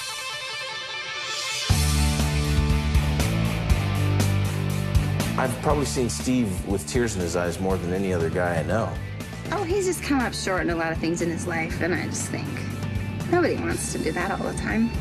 I've probably seen Steve with tears in his eyes more than any other guy I know. Oh, he's just come up short in a lot of things in his life, and I just think nobody wants to do that all the time.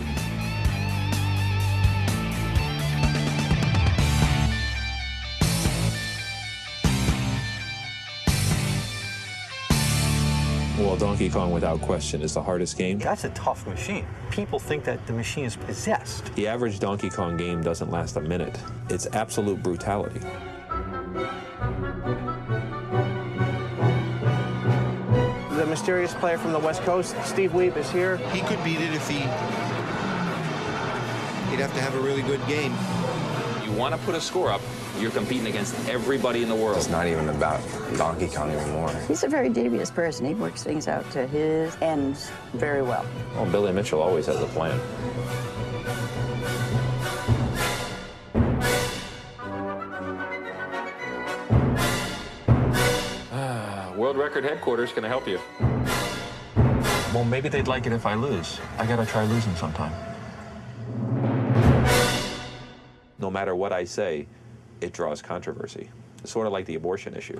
Well, Donkey Kong, without question, is the hardest game. That's a tough machine. People think that the machine is possessed. The average Donkey Kong game doesn't last a minute. It's absolute brutality. The mysterious player from the West Coast, Steve Weeb, is here. He could beat it if he... He'd have to have a really good game. you want to put a score up, you're competing against everybody in the world. It's not even about Donkey Kong anymore. He's a very devious person. He works things out to his ends very well. Well, Billy Mitchell always has a plan. World Record Headquarters, can I help you? Well, maybe they'd like it if I lose. I gotta try losing sometime. No matter what I say, it draws controversy. It's sort of like the abortion issue.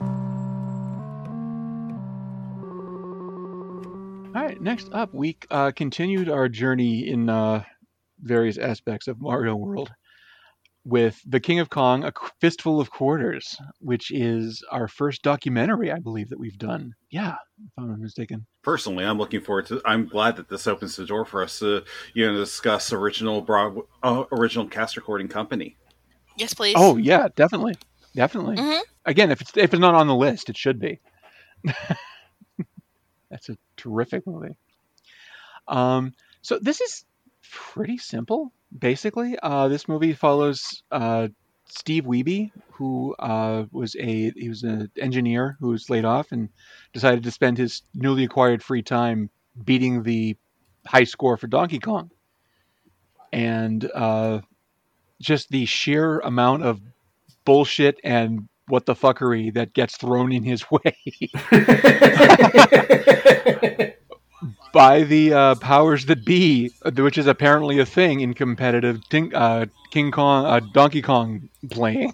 All right, next up, we uh, continued our journey in uh, various aspects of Mario World with The King of Kong, A Fistful of Quarters, which is our first documentary, I believe, that we've done. Yeah, if I'm not mistaken. Personally, I'm looking forward to. I'm glad that this opens the door for us to, you know, discuss original broad, uh, original cast recording company. Yes, please. Oh yeah, definitely, definitely. Mm-hmm. Again, if it's if it's not on the list, it should be. That's a terrific movie. Um, so this is pretty simple. Basically, uh, this movie follows uh, Steve Wiebe, who uh, was a he was an engineer who was laid off and decided to spend his newly acquired free time beating the high score for Donkey Kong, and uh, just the sheer amount of bullshit and what the fuckery that gets thrown in his way by the uh, powers that be, which is apparently a thing in competitive ting- uh, King Kong, uh, Donkey Kong playing.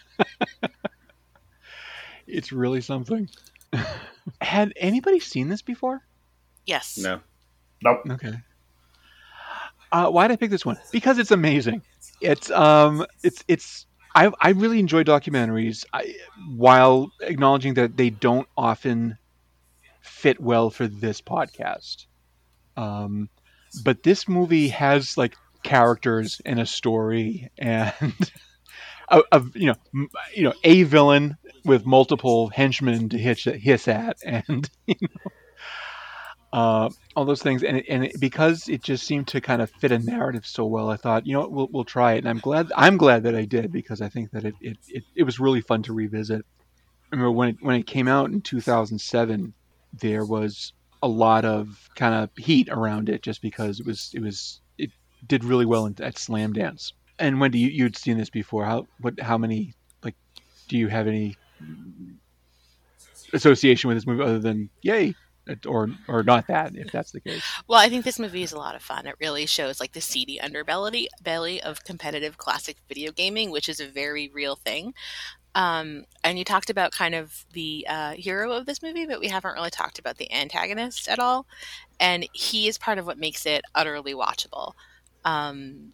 It's really something. Had anybody seen this before? Yes. No. Nope. Okay. Uh, why did I pick this one? Because it's amazing. It's um, it's it's. I I really enjoy documentaries, I, while acknowledging that they don't often fit well for this podcast. Um, but this movie has like characters and a story and a, a you know m- you know a villain with multiple henchmen to hiss, hiss at and you know uh, all those things, and it, and it, because it just seemed to kind of fit a narrative so well, I thought, you know what, we'll we'll try it, and I'm glad I'm glad that I did, because I think that it it, it, it was really fun to revisit. I remember when it when it came out in two thousand seven, there was a lot of kind of heat around it just because it was it was it did really well in, at Slam Dance. And Wendy, you, you'd seen this before. How what how many like do you have any association with this movie other than yay? Or or not that, if that's the case. Well, I think this movie is a lot of fun. It really shows like the seedy underbelly belly of competitive classic video gaming, which is a very real thing. Um, and you talked about kind of the uh, hero of this movie, but we haven't really talked about the antagonist at all. And he is part of what makes it utterly watchable. Um,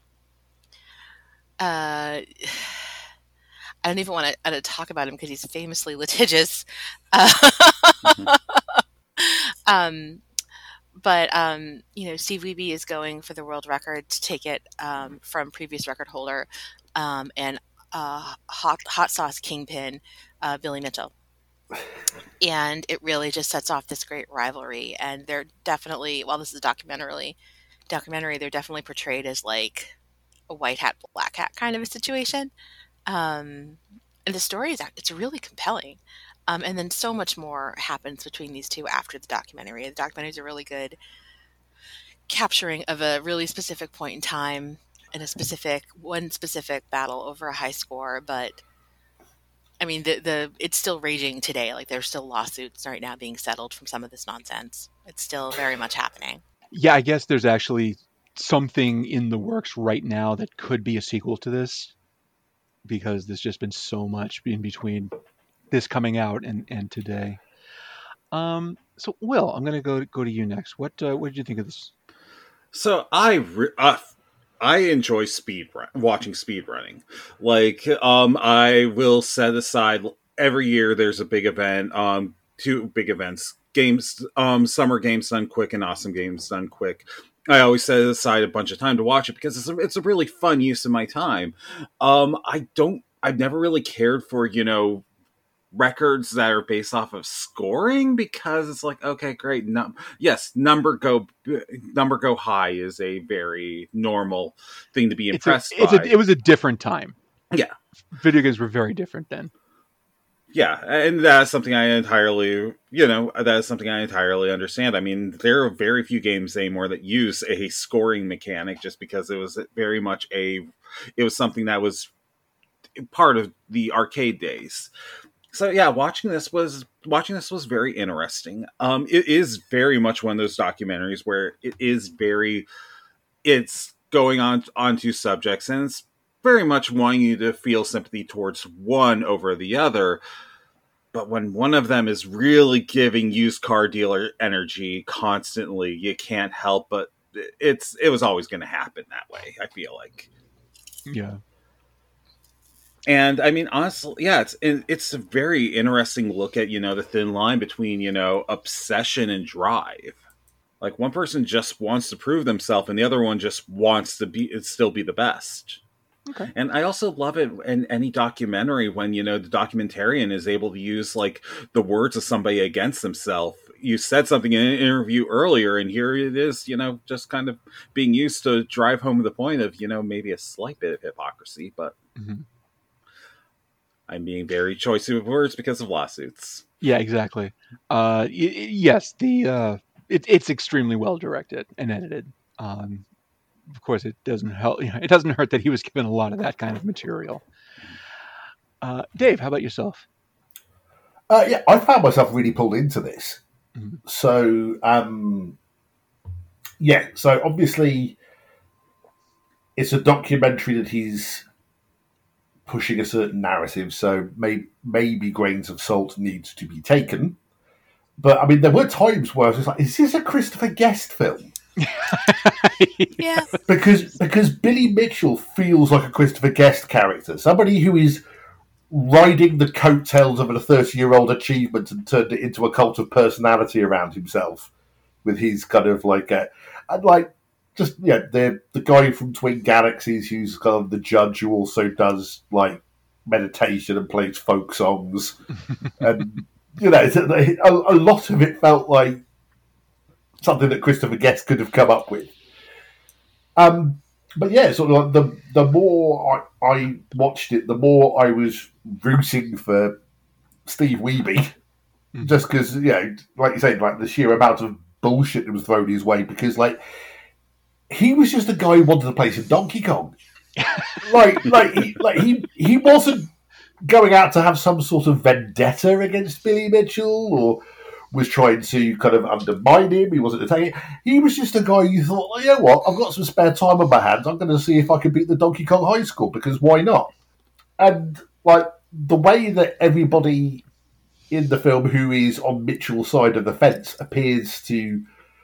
uh, I don't even want to uh, talk about him because he's famously litigious. Uh, um, but, um, you know, Steve Wiebe is going for the world record to take it um, from previous record holder um, and uh, hot, hot sauce kingpin, uh, Billy Mitchell. And it really just sets off this great rivalry. And they're definitely, while this is a documentary, documentary, they're definitely portrayed as like a white hat, black hat kind of a situation. Um, and the story is, it's really compelling. Um, and then so much more happens between these two after the documentary. The documentary is a really good capturing of a really specific point in time in a specific, one specific battle over a high score. But I mean, the the it's still raging today. Like there's still lawsuits right now being settled from some of this nonsense. It's still very much happening. Yeah, I guess there's actually something in the works right now that could be a sequel to this, because there's just been so much in between this coming out and, and today. Um, so Will, I'm going to go go to you next. What uh, what did you think of this? So I re- uh, I enjoy speed run- watching speed running. Like um, I will set aside every year. There's a big event. Um, two big events. Games. Um, Summer Games Done Quick and Awesome Games Done Quick. I always set aside a bunch of time to watch it because it's a, it's a really fun use of my time. Um, I don't. I've never really cared for you know. records that are based off of scoring, because it's like, okay, great. Num- yes, number go number go high is a very normal thing to be impressed it's a, it's by. a, it was a different time. Yeah. Video games were very different then. Yeah, and that's something I entirely, you know, that is something I entirely understand. I mean, there are very few games anymore that use a scoring mechanic just because it was very much a, it was something that was part of the arcade days. So yeah, watching this was, watching this was very interesting. Um, it is very much one of those documentaries where it is very, it's going on onto subjects and it's very much wanting you to feel sympathy towards one over the other. But when one of them is really giving used car dealer energy constantly, you can't help but it's it was always going to happen that way, I feel like. Yeah. And I mean, honestly, yeah, it's it's a very interesting look at, you know, the thin line between, you know, obsession and drive. Like one person just wants to prove themselves and the other one just wants to be still be the best. Okay. And I also love it in any documentary when, you know, the documentarian is able to use like the words of somebody against themselves. You said something in an interview earlier and here it is, you know, just kind of being used to drive home the point of, you know, maybe a slight bit of hypocrisy, but mm-hmm. I'm being very choice with words because of lawsuits. Yeah, exactly. Uh, y- yes, the uh, it, it's extremely well directed and edited. Um, Of course, it doesn't help. You know, it doesn't hurt that he was given a lot of that kind of material. Uh, Dave, how about yourself? Uh, yeah, I found myself really pulled into this. Mm-hmm. So, um, yeah, so obviously it's a documentary that he's pushing a certain narrative, so may, maybe grains of salt needs to be taken. But, I mean, there were times where I was just like, is this a Christopher Guest film? Yeah, because because Billy Mitchell feels like a Christopher Guest character, somebody who is riding the coattails of a thirty-year-old achievement and turned it into a cult of personality around himself with his kind of like a, and like just yeah, the the guy from Twin Galaxies who's kind of the judge who also does like meditation and plays folk songs, and you know a, a lot of it felt like something that Christopher Guest could have come up with. Um, but yeah, sort of like the the more I, I watched it, the more I was rooting for Steve Wiebe, mm. just because, you know, like you said, like the sheer amount of bullshit that was thrown his way, because like he was just a guy who wanted to play some Donkey Kong. like, like, he, like he he wasn't going out to have some sort of vendetta against Billy Mitchell or was trying to kind of undermine him. He wasn't attacking. He was just a guy you thought, well, you know what, I've got some spare time on my hands. I'm going to see if I can beat the Donkey Kong High School, because why not? And, like, the way that everybody in the film who is on Mitchell's side of the fence appears to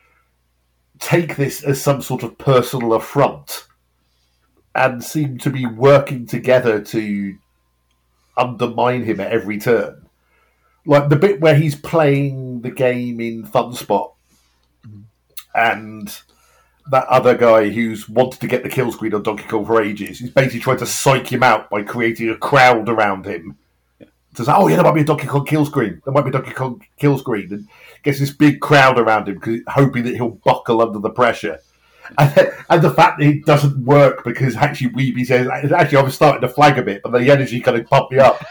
take this as some sort of personal affront and seem to be working together to undermine him at every turn. Like the bit where he's playing the game in FunSpot mm-hmm. and that other guy who's wanted to get the kill screen on Donkey Kong for ages, he's basically trying to psych him out by creating a crowd around him. Yeah. To say, oh yeah, there might be a Donkey Kong kill screen. There might be a Donkey Kong kill screen. And gets this big crowd around him, cause, hoping that he'll buckle under the pressure. And, and the fact that it doesn't work because actually Wiebe says, actually I was starting to flag a bit, but the energy kind of pumped me up.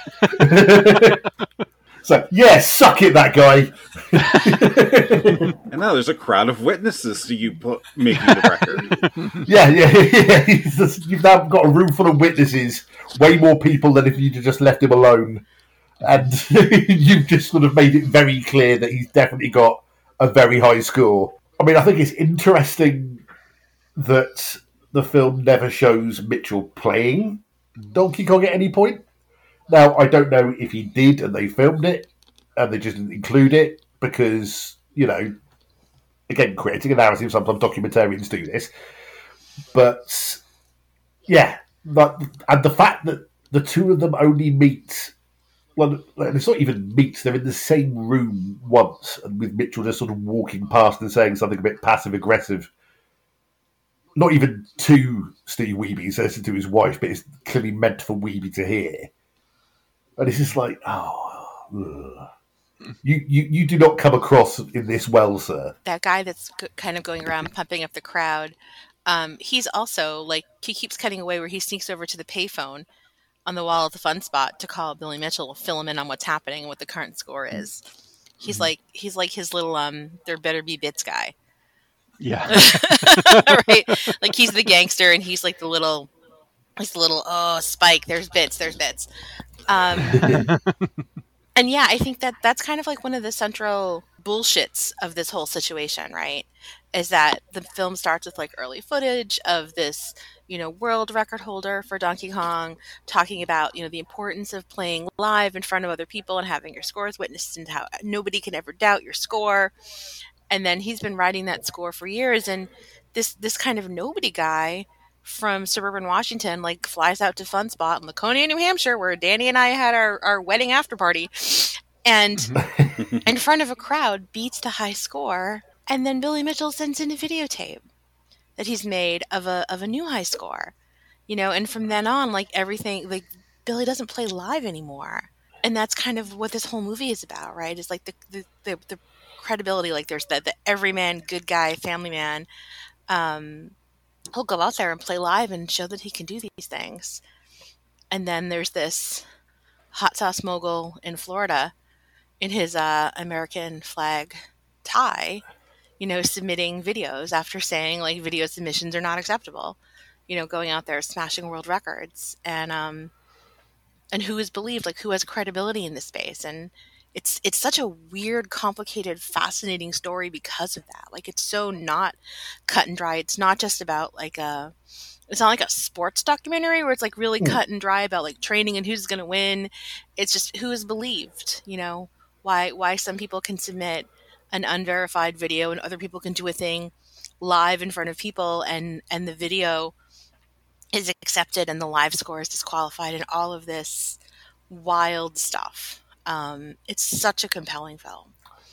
So, yeah, suck it, that guy. And now there's a crowd of witnesses to you put, making the record. yeah, yeah, yeah. Just, you've now got a room full of witnesses, way more people than if you'd just left him alone. And you've just sort of made it very clear that he's definitely got a very high score. I mean, I think it's interesting that the film never shows Mitchell playing Donkey Kong at any point. Now, I don't know if he did and they filmed it and they just didn't include it because, you know, again, creating a narrative, sometimes documentarians do this. But, yeah, but, and the fact that the two of them only meet, well, it's not even meet, they're in the same room once, and with Mitchell just sort of walking past and saying something a bit passive-aggressive. Not even to Steve Wiebe, he says it to his wife, but it's clearly meant for Wiebe to hear. And it's just like, oh, ugh. you, you you do not come across in this well, sir. That guy that's g- kind of going around pumping up the crowd, um, he's also, like, he keeps cutting away where he sneaks over to the payphone on the wall at the fun spot to call Billy Mitchell, fill him in on what's happening and what the current score is. He's mm-hmm. like he's like his little um there better be bits guy. Yeah. Right? Like he's the gangster and he's like the little he's the little oh Spike, there's bits, there's bits. Um and yeah, I think that that's kind of like one of the central bullshits of this whole situation, right? Is that the film starts with like early footage of this, you know, world record holder for Donkey Kong talking about, you know, the importance of playing live in front of other people and having your scores witnessed and how nobody can ever doubt your score. And then he's been writing that score for years. And this, this kind of nobody guy from suburban Washington, like flies out to Fun Spot in Laconia, New Hampshire, where Danny and I had our, our wedding after party. And in front of a crowd beats the high score. And then Billy Mitchell sends in a videotape that he's made of a of a new high score, you know, and from then on, like everything, like Billy doesn't play live anymore, and that's kind of what this whole movie is about, right? It's like the the, the, the credibility, like there's the, the everyman, good guy, family man. Um, he'll go out there and play live and show that he can do these things, and then there's this hot sauce mogul in Florida in his uh, American flag tie, you know, submitting videos after saying like video submissions are not acceptable, you know, going out there smashing world records, and um, and who is believed, like who has credibility in this space. And it's it's such a weird, complicated, fascinating story because of that. Like it's so not cut and dry. It's not just about like a, it's not like a sports documentary where it's like really cut and dry about like training and who's going to win. It's just who is believed, you know, why why some people can submit an unverified video and other people can do a thing live in front of people, and, and the video is accepted and the live score is disqualified, and all of this wild stuff. Um, it's such a compelling film.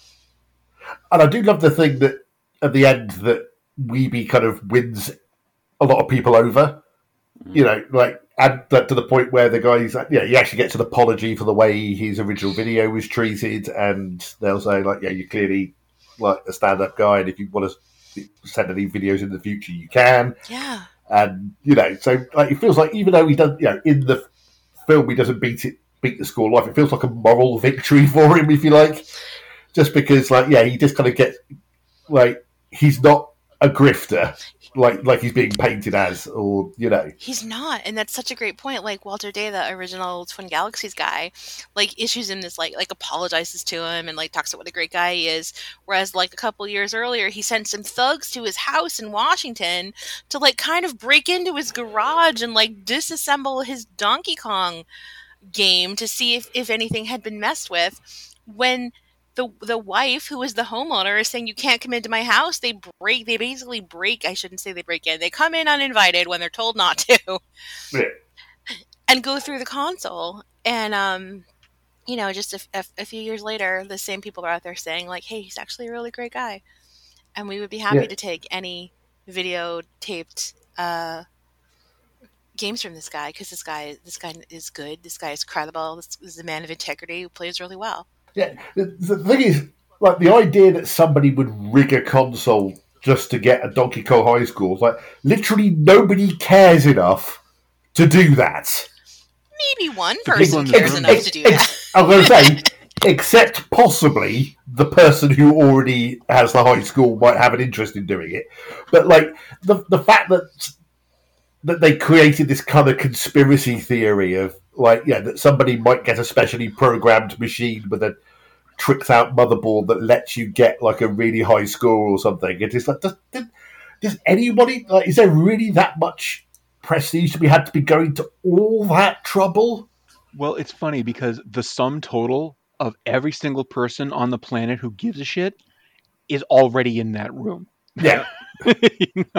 And I do love the thing that at the end that Weeby kind of wins a lot of people over, you know, like, and that to the point where the guy's like, yeah, he actually gets an apology for the way his original video was treated, and they'll say like, yeah, you're clearly like a stand-up guy, and if you want to send any videos in the future, you can. Yeah. And you know, so like it feels like even though he does, you know, in the film he doesn't beat it, beat the score life, it feels like a moral victory for him, if you like, just because like yeah, he just kind of gets like he's not a grifter. Like, like he's being painted as, or you know, he's not, and that's such a great point. Like Walter Day, the original Twin Galaxies guy, like issues him this like like apologizes to him and like talks about what a great guy he is. Whereas like a couple years earlier, he sent some thugs to his house in Washington to like kind of break into his garage and like disassemble his Donkey Kong game to see if if anything had been messed with. When The the wife, who is the homeowner, is saying, you can't come into my house. They break, they basically break, I shouldn't say they break in. They come in uninvited when they're told not to. Yeah. And go through the console. And, um, you know, just a, a, a few years later, the same people are out there saying, like, hey, he's actually a really great guy. And we would be happy yeah. to take any videotaped uh, games from this guy, because this guy, this guy is good. This guy is credible. This is a man of integrity who plays really well. Yeah, the, the thing is, like, the idea that somebody would rig a console just to get a Donkey Kong high score, like, literally nobody cares enough to do that. Maybe one person cares ex- enough ex- to do ex- that. I'm going to say, except possibly the person who already has the high score might have an interest in doing it. But, like, the the fact that that they created this kind of conspiracy theory of, like, yeah, that somebody might get a specially programmed machine with a tricked out motherboard that lets you get like a really high score or something. It is like, does, does anybody, like, is there really that much prestige to be had to be going to all that trouble? Well, it's funny because the sum total of every single person on the planet who gives a shit is already in that room. Yeah. You know?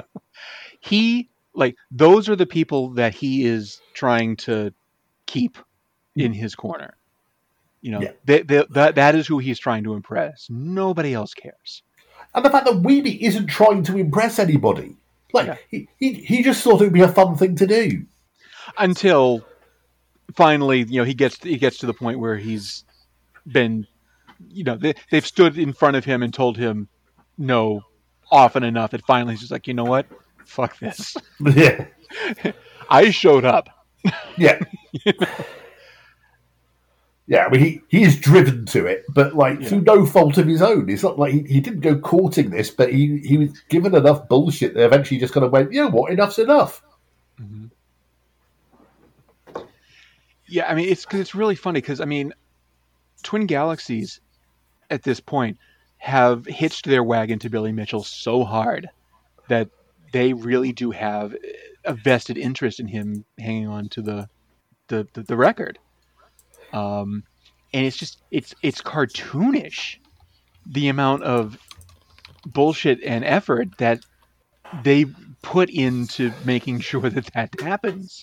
He, like, those are the people that he is trying to keep in his corner. You know, yeah. they, they, that that is who he's trying to impress. Nobody else cares. And the fact that Weeby isn't trying to impress anybody. Like, yeah. he, he he just thought it would be a fun thing to do. Until finally, you know, he gets he gets to the point where he's been, you know, they, they've stood in front of him and told him no often enough that finally he's just like, you know what? Fuck this. Yeah. I showed up. Yeah. Yeah, I mean, he, he is driven to it, but like Yeah. through no fault of his own. It's not like he, he didn't go courting this, but he, he was given enough bullshit that eventually just kind of went, you know what, enough's enough. Yeah, I mean, it's cause it's really funny because I mean, Twin Galaxies at this point have hitched their wagon to Billy Mitchell so hard that they really do have a vested interest in him hanging on to the the, the, the record. Um, and it's just it's it's cartoonish the amount of bullshit and effort that they put into making sure that that happens.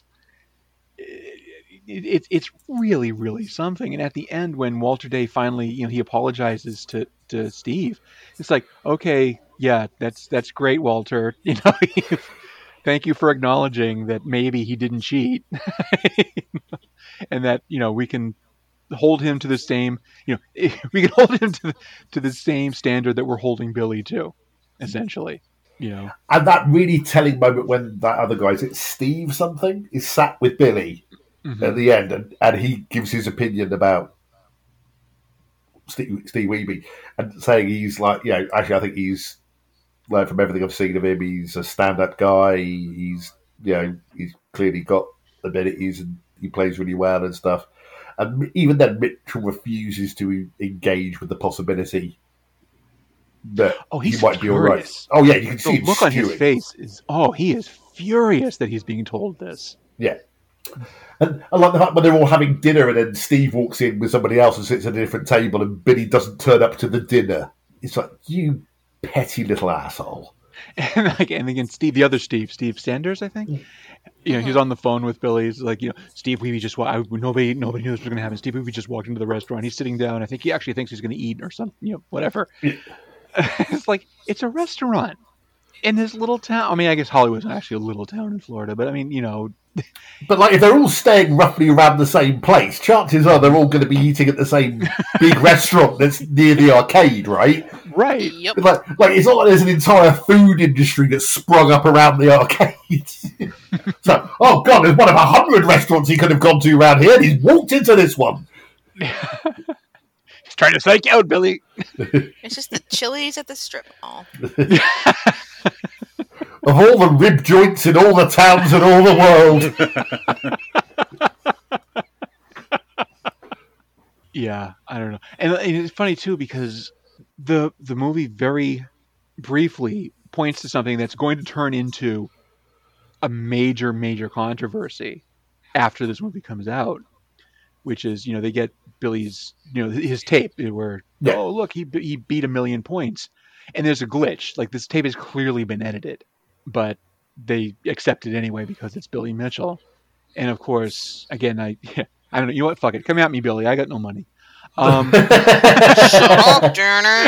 It, it, it's really, really something. And at the end, when Walter Day finally, you know, he apologizes to, to Steve, it's like, okay, yeah, that's that's great, Walter. You know, thank you for acknowledging that maybe he didn't cheat, and that you know we can hold him to the same, you know, we can hold him to the, to the same standard that we're holding Billy to, essentially. You know, And that really telling moment when that other guy, is it Steve something, is sat with Billy Mhm. at the end, and, and he gives his opinion about Steve, Steve Wiebe, and saying he's like, you know, actually I think he's, like, from everything I've seen of him, he's a stand-up guy, he's, you know, he's clearly got abilities and he plays really well and stuff. And even then, Mitchell refuses to engage with the possibility that oh, he's he might be all right. furious. Oh yeah, you can see the him look on his stewing. face is, oh, he is furious that he's being told this. Yeah. And I like the fact when they're all having dinner and then Steve walks in with somebody else and sits at a different table and Billy doesn't turn up to the dinner. It's like, you petty little asshole. And like, and again, Steve, the other Steve, Steve Sanders, I think. You know, he's on the phone with Billy. He's like, you know, Steve Wiebe just wa- I, nobody, nobody knew this was going to happen. Steve Wiebe just walked into the restaurant. He's sitting down. I think he actually thinks he's going to eat or something. You know, whatever. It's like it's a restaurant in this little town. I mean, I guess Hollywood's not actually a little town in Florida, but I mean, you know. But like, if they're all staying roughly around the same place, chances are they're all going to be eating at the same big restaurant that's near the arcade, right? Right. Yep. Like, like it's not like there's an entire food industry that's sprung up around the arcade. So, oh god, there's one of a hundred restaurants he could have gone to around here, and he's walked into this one. He's trying to psych you out, Billy. It's just the Chili's at the strip mall. Of all the rib joints in all the towns in all the world. Yeah, I don't know. And, and it's funny too because the the movie very briefly points to something that's going to turn into a major, major controversy after this movie comes out, which is, you know, they get Billy's, you know, his tape where, Yeah. oh, look, he he beat a million points. And there's a glitch. Like, this tape has clearly been edited, but they accept it anyway because it's Billy Mitchell. And of course, again, I I don't know. You know what? Fuck it. Come at me, Billy. I got no money. Um, Shut up, Turner.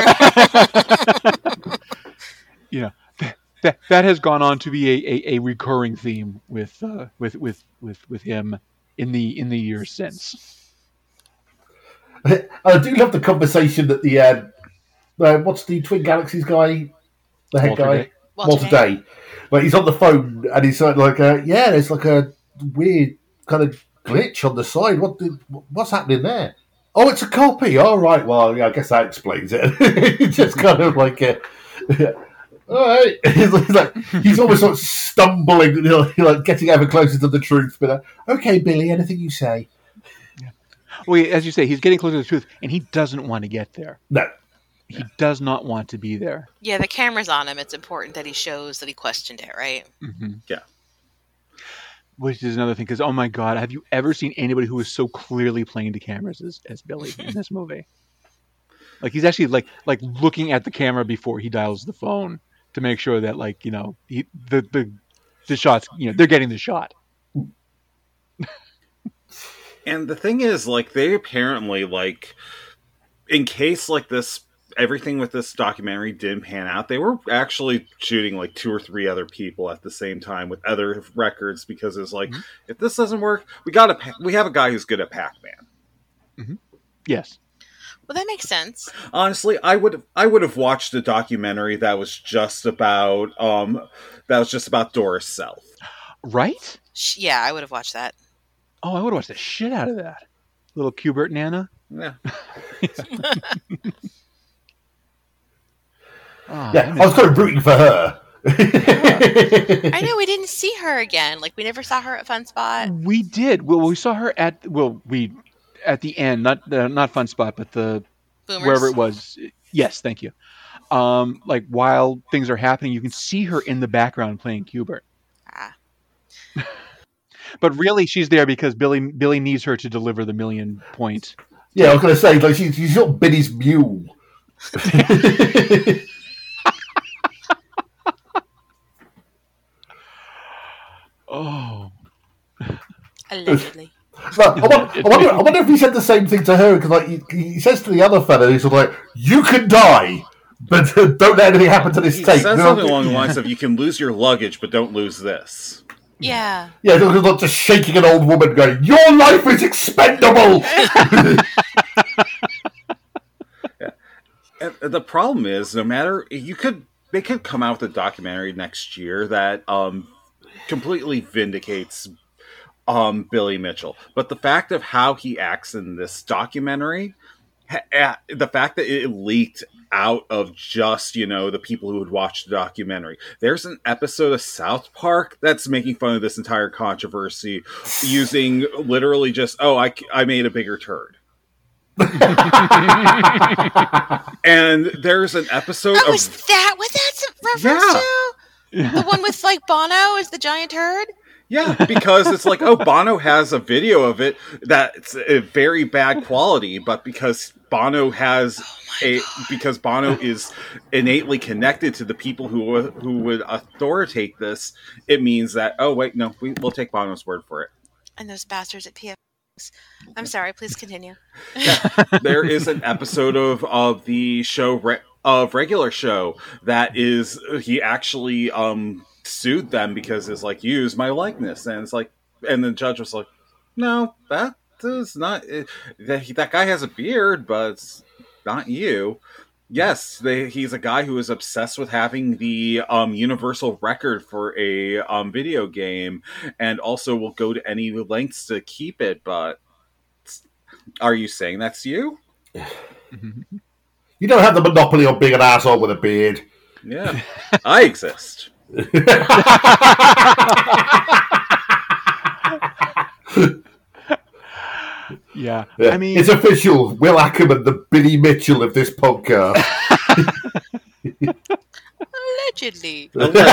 you know, that, that that has gone on to be a, a, a recurring theme with uh, with with with with him in the in the years since. I do love the conversation that the uh, uh, what's the Twin Galaxies guy, the head Walter guy, Day. Walter Walter Day. Like, he's on the phone and he's sort of like, uh, yeah, there's like a weird kind of glitch on the side. What did, what's happening there? Oh, it's a copy. All right. Well, yeah, I guess that explains it. It's just kind of like, a, all right. He's like, he's almost sort of stumbling, you know, like getting ever closer to the truth. But uh, okay, Billy, anything you say. Well, as you say, he's getting closer to the truth, and he doesn't want to get there. No. He does not want to be there. Yeah, the camera's on him. It's important that he shows that he questioned it, right? Mm-hmm. Yeah. Which is another thing, because, oh my God, have you ever seen anybody who is so clearly playing to cameras as, as Billy in this movie? Like, he's actually, like, like looking at the camera before he dials the phone to make sure that, like, you know, he, the, the, the shots, you know, they're getting the shot. And the thing is, like, they apparently, like, in case, like, this, everything with this documentary didn't pan out, they were actually shooting, like, two or three other people at the same time with other records, because it's like, mm-hmm. if this doesn't work, we got a, we have a guy who's good at Pac-Man. Mm-hmm. Yes. Well, that makes sense. Honestly, I would I would have watched a documentary that was just about um that was just about Doris Self. Right? Yeah, I would have watched that. Oh, I would watch the shit out of that. Little Q*bert and Anna. Yeah. Oh, Yeah, I was kind of rooting for her. I know we didn't see her again. Like we never saw her at Fun Spot. We did. Well, we saw her at well, we at the end, not uh, not Fun Spot, but the Boomers? wherever it was. Yes, thank you. Um, like while things are happening, you can see her in the background playing Q*bert. Ah. But really, she's there because Billy Billy needs her to deliver the million point. Yeah, I was going to say, like she's, she's not Billy's mule. Oh. Allegedly. Well, I, wonder, I, wonder, I wonder if he said the same thing to her, because like he, he says to the other fella, he's sort of like, "You can die, but uh, don't let anything happen to this He tape." says No? something along the lines of, "You can lose your luggage, but don't lose this." Yeah. Yeah, they're not just shaking an old woman, going, "Your life is expendable." Yeah. And the problem is, no matter you could, they could come out with a documentary next year that um, completely vindicates um, Billy Mitchell, but the fact of how he acts in this documentary, ha- the fact that it leaked out of just, you know, the people who would watch the documentary. There's an episode of South Park that's making fun of this entire controversy using literally just, oh, I, I made a bigger turd. And there's an episode Oh, of... is that what that's a reference Yeah. to? The one with like Bono is the giant turd? Yeah, because it's like, oh, Bono has a video of it that's a very bad quality, but because Bono has Oh a because Bono is innately connected to the people who would- who would authoritate this, it means that, oh wait, no, we, we'll take Bono's word for it. And those bastards at P F X. I'm sorry, please continue. There is an episode of of the show re- of regular show that is he actually um sued them because it's like, use my likeness, and it's like, and the judge was like, no, that is not it, that, that guy has a beard, but it's not you. Yes, they, he's a guy who is obsessed with having the um, universal record for a um, video game, and also will go to any lengths to keep it. But are you saying that's you? You don't have the monopoly on being an asshole with a beard. Yeah, I exist. Yeah. Yeah. I mean, it's official. Will Ackerman, the Billy Mitchell of this podcast. Allegedly.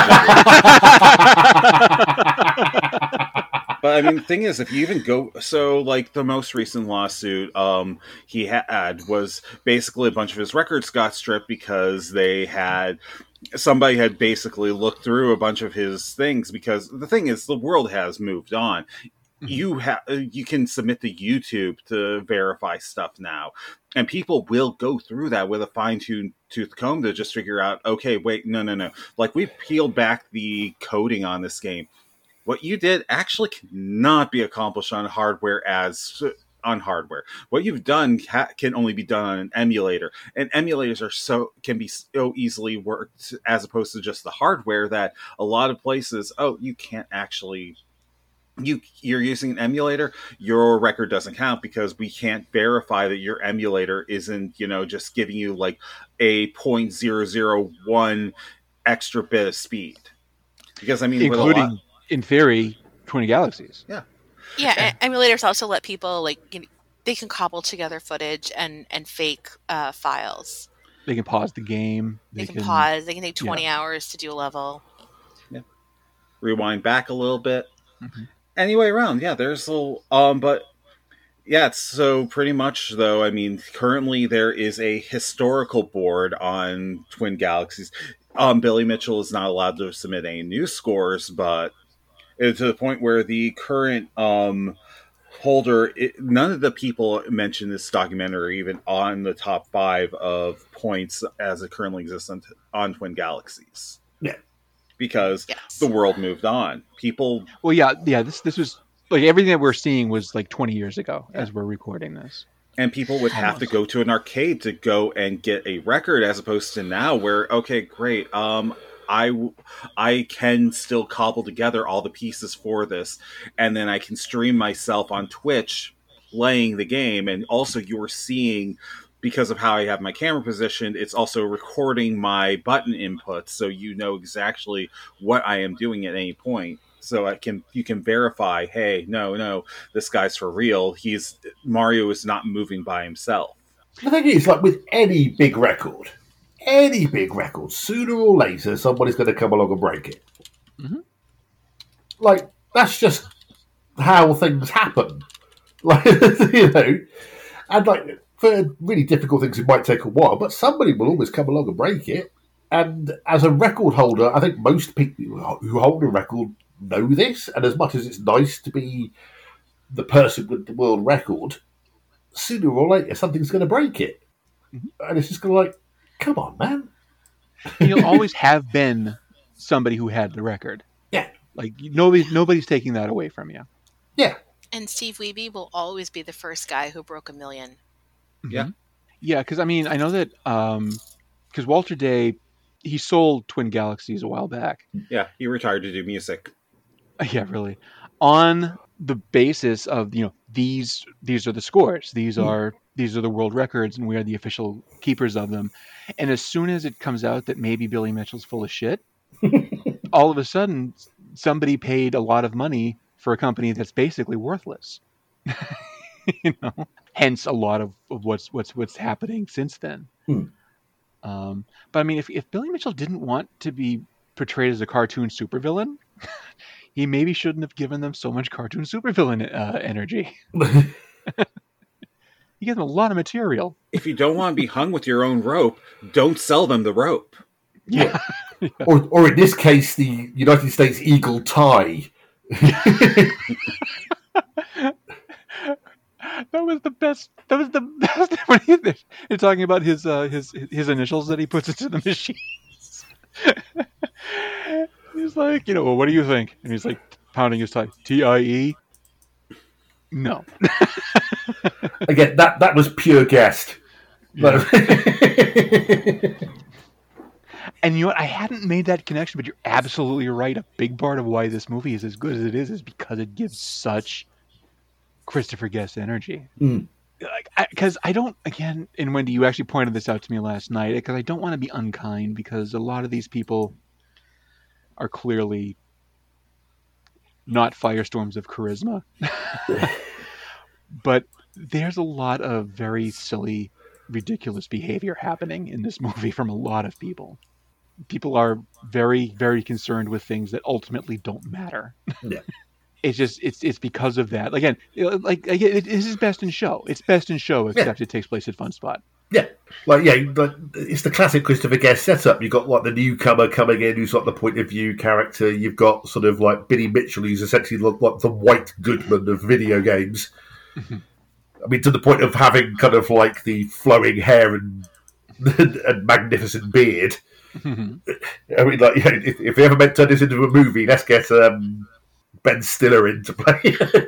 But I mean, the thing is, if you even go, so like the most recent lawsuit um, he had was basically a bunch of his records got stripped because they had somebody had basically looked through a bunch of his things. Because the thing is, the world has moved on. You have you can submit to YouTube to verify stuff now, and people will go through that with a fine tooth tooth comb to just figure out, okay, wait, no, no, no. Like, we peeled back the coding on this game. What you did actually cannot be accomplished on hardware as on hardware. What you've done ha- can only be done on an emulator, and emulators are so can be so easily worked as opposed to just the hardware that a lot of places, oh, you can't actually. You, you're using an emulator, your record doesn't count because we can't verify that your emulator isn't, you know, just giving you like a zero point zero zero one extra bit of speed. Because, I mean, including, with a lot... in theory, twenty Galaxies. Yeah. Yeah, e- emulators also let people, like, you know, they can cobble together footage and, and fake uh, files. They can pause the game. They, they can, can pause. They can take twenty yeah. hours to do a level. Yeah. Rewind back a little bit. Mm-hmm. Anyway, around, yeah, there's a little, um, but yeah, it's so pretty much though. I mean, currently there is a historical board on Twin Galaxies. Um, Billy Mitchell is not allowed to submit any new scores, but it's to the point where the current um holder, it, none of the people mentioned this documentary even on the top five of points as it currently exists on, on Twin Galaxies. Yeah. Because yes. the world moved on. People. Well, yeah, yeah. This this was like everything that we're seeing was like twenty years ago yeah. as we're recording this. And people would Almost. have to go to an arcade to go and get a record, as opposed to now, where okay, great. Um, I, w- I can still cobble together all the pieces for this, and then I can stream myself on Twitch playing the game, and also you're seeing, because of how I have my camera positioned, it's also recording my button inputs, so you know exactly what I am doing at any point. So I can you can verify, hey, no, no, this guy's for real. He's Mario is not moving by himself. The thing is, like with any big record, any big record, sooner or later somebody's going to come along and break it. Mm-hmm. Like that's just how things happen. Like you know, and like for really difficult things, it might take a while, but somebody will always come along and break it. And as a record holder, I think most people who hold a record know this, and as much as it's nice to be the person with the world record, sooner or later something's going to break it. Mm-hmm. And it's just going to like, come on, man. You'll always have been somebody who had the record. Yeah. Like, nobody's, nobody's taking that away from you. Yeah. And Steve Wiebe will always be the first guy who broke a million. Yeah. Yeah, because, I mean, I know that, um, because Walter Day, he sold Twin Galaxies a while back. Yeah, he retired to do music. Yeah, really. On the basis of, you know, these these are the scores. These Mm. are these are the world records, and we are the official keepers of them. And as soon as it comes out that maybe Billy Mitchell's full of shit, all of a sudden somebody paid a lot of money for a company that's basically worthless. You know, hence a lot of, of what's what's what's happening since then. Hmm. Um, but I mean, if if Billy Mitchell didn't want to be portrayed as a cartoon supervillain, he maybe shouldn't have given them so much cartoon supervillain uh, energy. He gave them a lot of material. If you don't want to be hung with your own rope, don't sell them the rope. Yeah. Yeah. Or, or in this case, the United States Eagle tie. That was the best. That was the best. When he, they're talking about his uh, his his initials that he puts into the machines. He's like, you know, well, what do you think? And he's like pounding his tie. T I E. No. Again, that that was pure guessed. Yeah. And you know what? I hadn't made that connection, but you're absolutely right. A big part of why this movie is as good as it is is because it gives such Christopher Guest energy. Mm. Like, because I, I don't, again, and Wendy, you actually pointed this out to me last night, because I don't want to be unkind, because a lot of these people are clearly not firestorms of charisma. But there's a lot of very silly, ridiculous behavior happening in this movie from a lot of people. People are very, very concerned with things that ultimately don't matter. Yeah. It's just, it's it's because of that. Again, like, again, it, this is best in show. It's best in show, except yeah. It takes place at Fun Spot. Yeah. Like, yeah, like, it's the classic Christopher Guest setup. You've got, like, the newcomer coming in who's got the point of view character. You've got sort of, like, Billy Mitchell, who's essentially like the White Goodman of video games. I mean, to the point of having kind of, like, the flowing hair and, and magnificent beard. Mm-hmm. I mean, like, yeah, if, if we ever meant to turn this into a movie, let's get um, Ben Stiller in to play.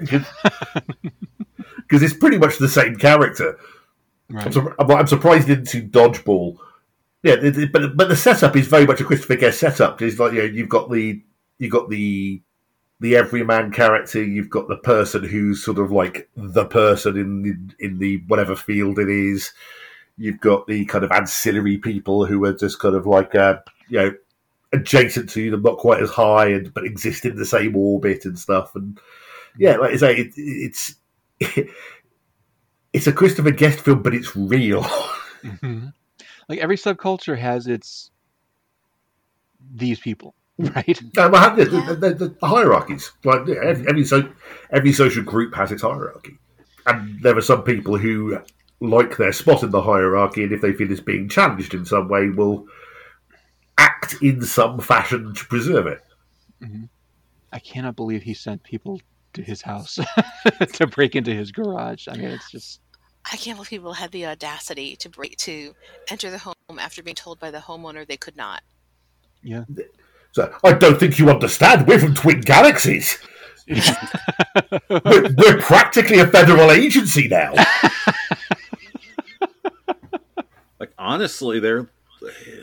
Because it's pretty much the same character. Right. I'm, sur- I'm surprised he didn't see Dodgeball. Yeah, it, it, but but the setup is very much a Christopher Guest setup. It's like, you know, you've got the you've got the the everyman character. You've got the person who's sort of like the person in the, in the whatever field it is. You've got the kind of ancillary people who are just kind of like, uh, you know, adjacent to them, not quite as high, and but exist in the same orbit and stuff. And yeah, like I say, it, it's it, it's a Christopher Guest film, but it's real. Mm-hmm. Like every subculture has its these people, right? No, well, the, the, the, the hierarchies, like yeah, every every, so, every social group has its hierarchy, and there are some people who like their spot in the hierarchy, and if they feel it's being challenged in some way, will act in some fashion to preserve it. Mm-hmm. I cannot believe he sent people to his house to break into his garage. I mean, it's just... I can't believe people had the audacity to break to enter the home after being told by the homeowner they could not. Yeah. So, I don't think you understand. We're from Twin Galaxies. we're, we're practically a federal agency now. Like, honestly, they're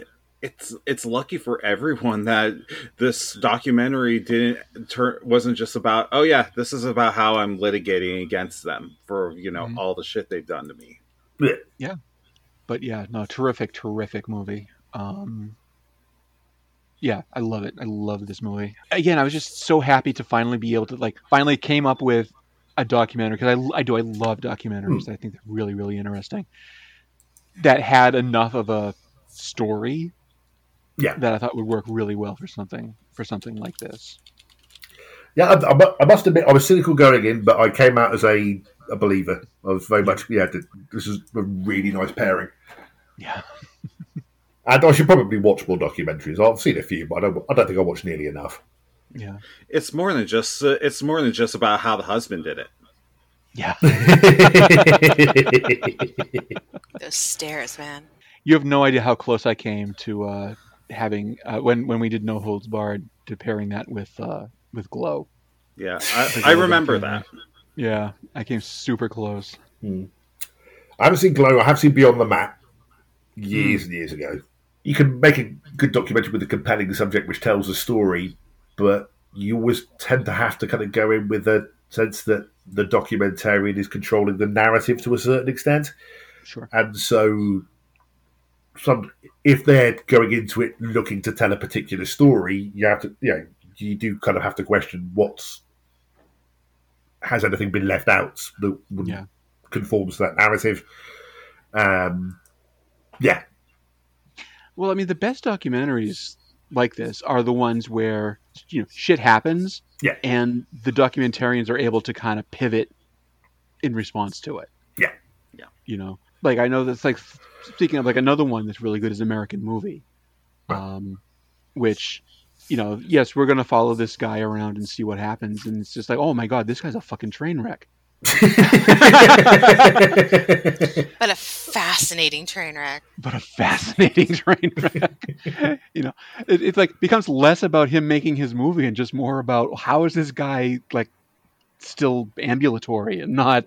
it's it's lucky for everyone that this documentary didn't turn wasn't just about, oh yeah, this is about how I'm litigating against them for, you know, mm-hmm. all the shit they've done to me. Yeah. Yeah. But yeah, no, terrific, terrific movie. Um, yeah, I love it. I love this movie. Again, I was just so happy to finally be able to, like, finally came up with a documentary, because I, I do, I love documentaries. Mm. I think they're really, really interesting. That had enough of a story yeah. that I thought would work really well for something for something like this. Yeah, I, I, I must admit, I was cynical going in, but I came out as a, a believer. I was very much, yeah, this is a really nice pairing. Yeah. And I should probably watch more documentaries. I've seen a few, but I don't, I don't think I watched nearly enough. Yeah. It's more than just, uh, it's more than just about how the husband did it. Yeah. Those stairs, man. You have no idea how close I came to uh, having uh, when when we did No Holds Barred, to pairing that with uh, with Glow. Yeah, I, I remember that. Yeah, I came super close. Hmm. I haven't seen Glow. I have seen Beyond the Map years hmm. and years ago. You can make a good documentary with a compelling subject which tells a story, but you always tend to have to kind of go in with a sense that the documentarian is controlling the narrative to a certain extent. Sure. And so some if they're going into it looking to tell a particular story, you have to, you know, you do kind of have to question what's has anything been left out that yeah. conforms to that narrative. Um, yeah. Well, I mean, the best documentaries like this are the ones where, you know, shit happens, yeah, and the documentarians are able to kind of pivot in response to it. Yeah, yeah. You know, like I know that's like, speaking of like another one that's really good is American Movie, right. um, which, you know, yes, we're gonna follow this guy around and see what happens, and it's just like, oh my god, this guy's a fucking train wreck. But a fascinating train wreck. But a fascinating train wreck. You know, it, it's like becomes less about him making his movie and just more about how is this guy like still ambulatory and not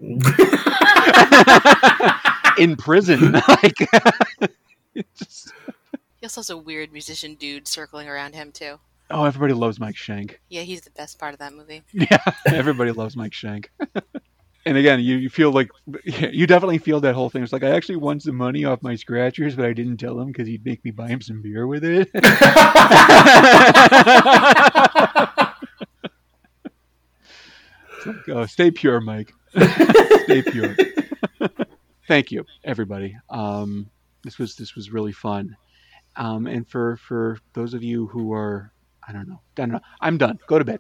in prison. Like, just... He also has a weird musician dude circling around him too. Oh, everybody loves Mike Schenk. Yeah, he's the best part of that movie. Yeah, everybody loves Mike Schenk. And again, you, you feel like, you definitely feel that whole thing. It's like, I actually won some money off my scratchers, but I didn't tell him because he'd make me buy him some beer with it. It's like, oh, stay pure, Mike. Stay pure. Thank you, everybody. Um, this was this was really fun. Um, and for, for those of you who are, I don't know, I don't know, I'm done. Go to bed.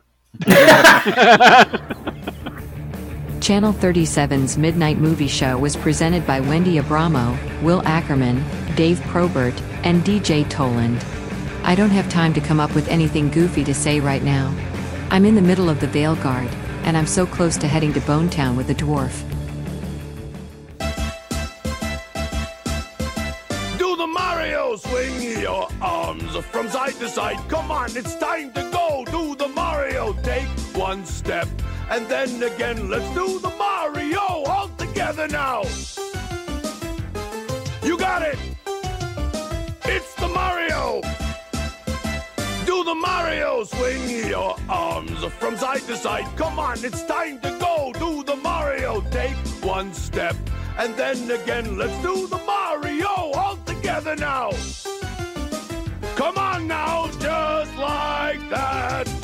Channel thirty-seven's Midnight Movie Show was presented by Wendy Abramo, Will Ackerman, Dave Probert, and D J Toland. I don't have time to come up with anything goofy to say right now. I'm in the middle of the Vale Guard, and I'm so close to heading to Bonetown with the dwarf. Do the Mario, swing your arms from side to side. Come on, it's time to go. Do the Mario, take one step. And then again, let's do the Mario all together now. You got it. It's the Mario. Do the Mario, swing your arms from side to side. Come on, it's time to go. Do the Mario, take one step. And then again, let's do the Mario all together now. Come on now, just like that.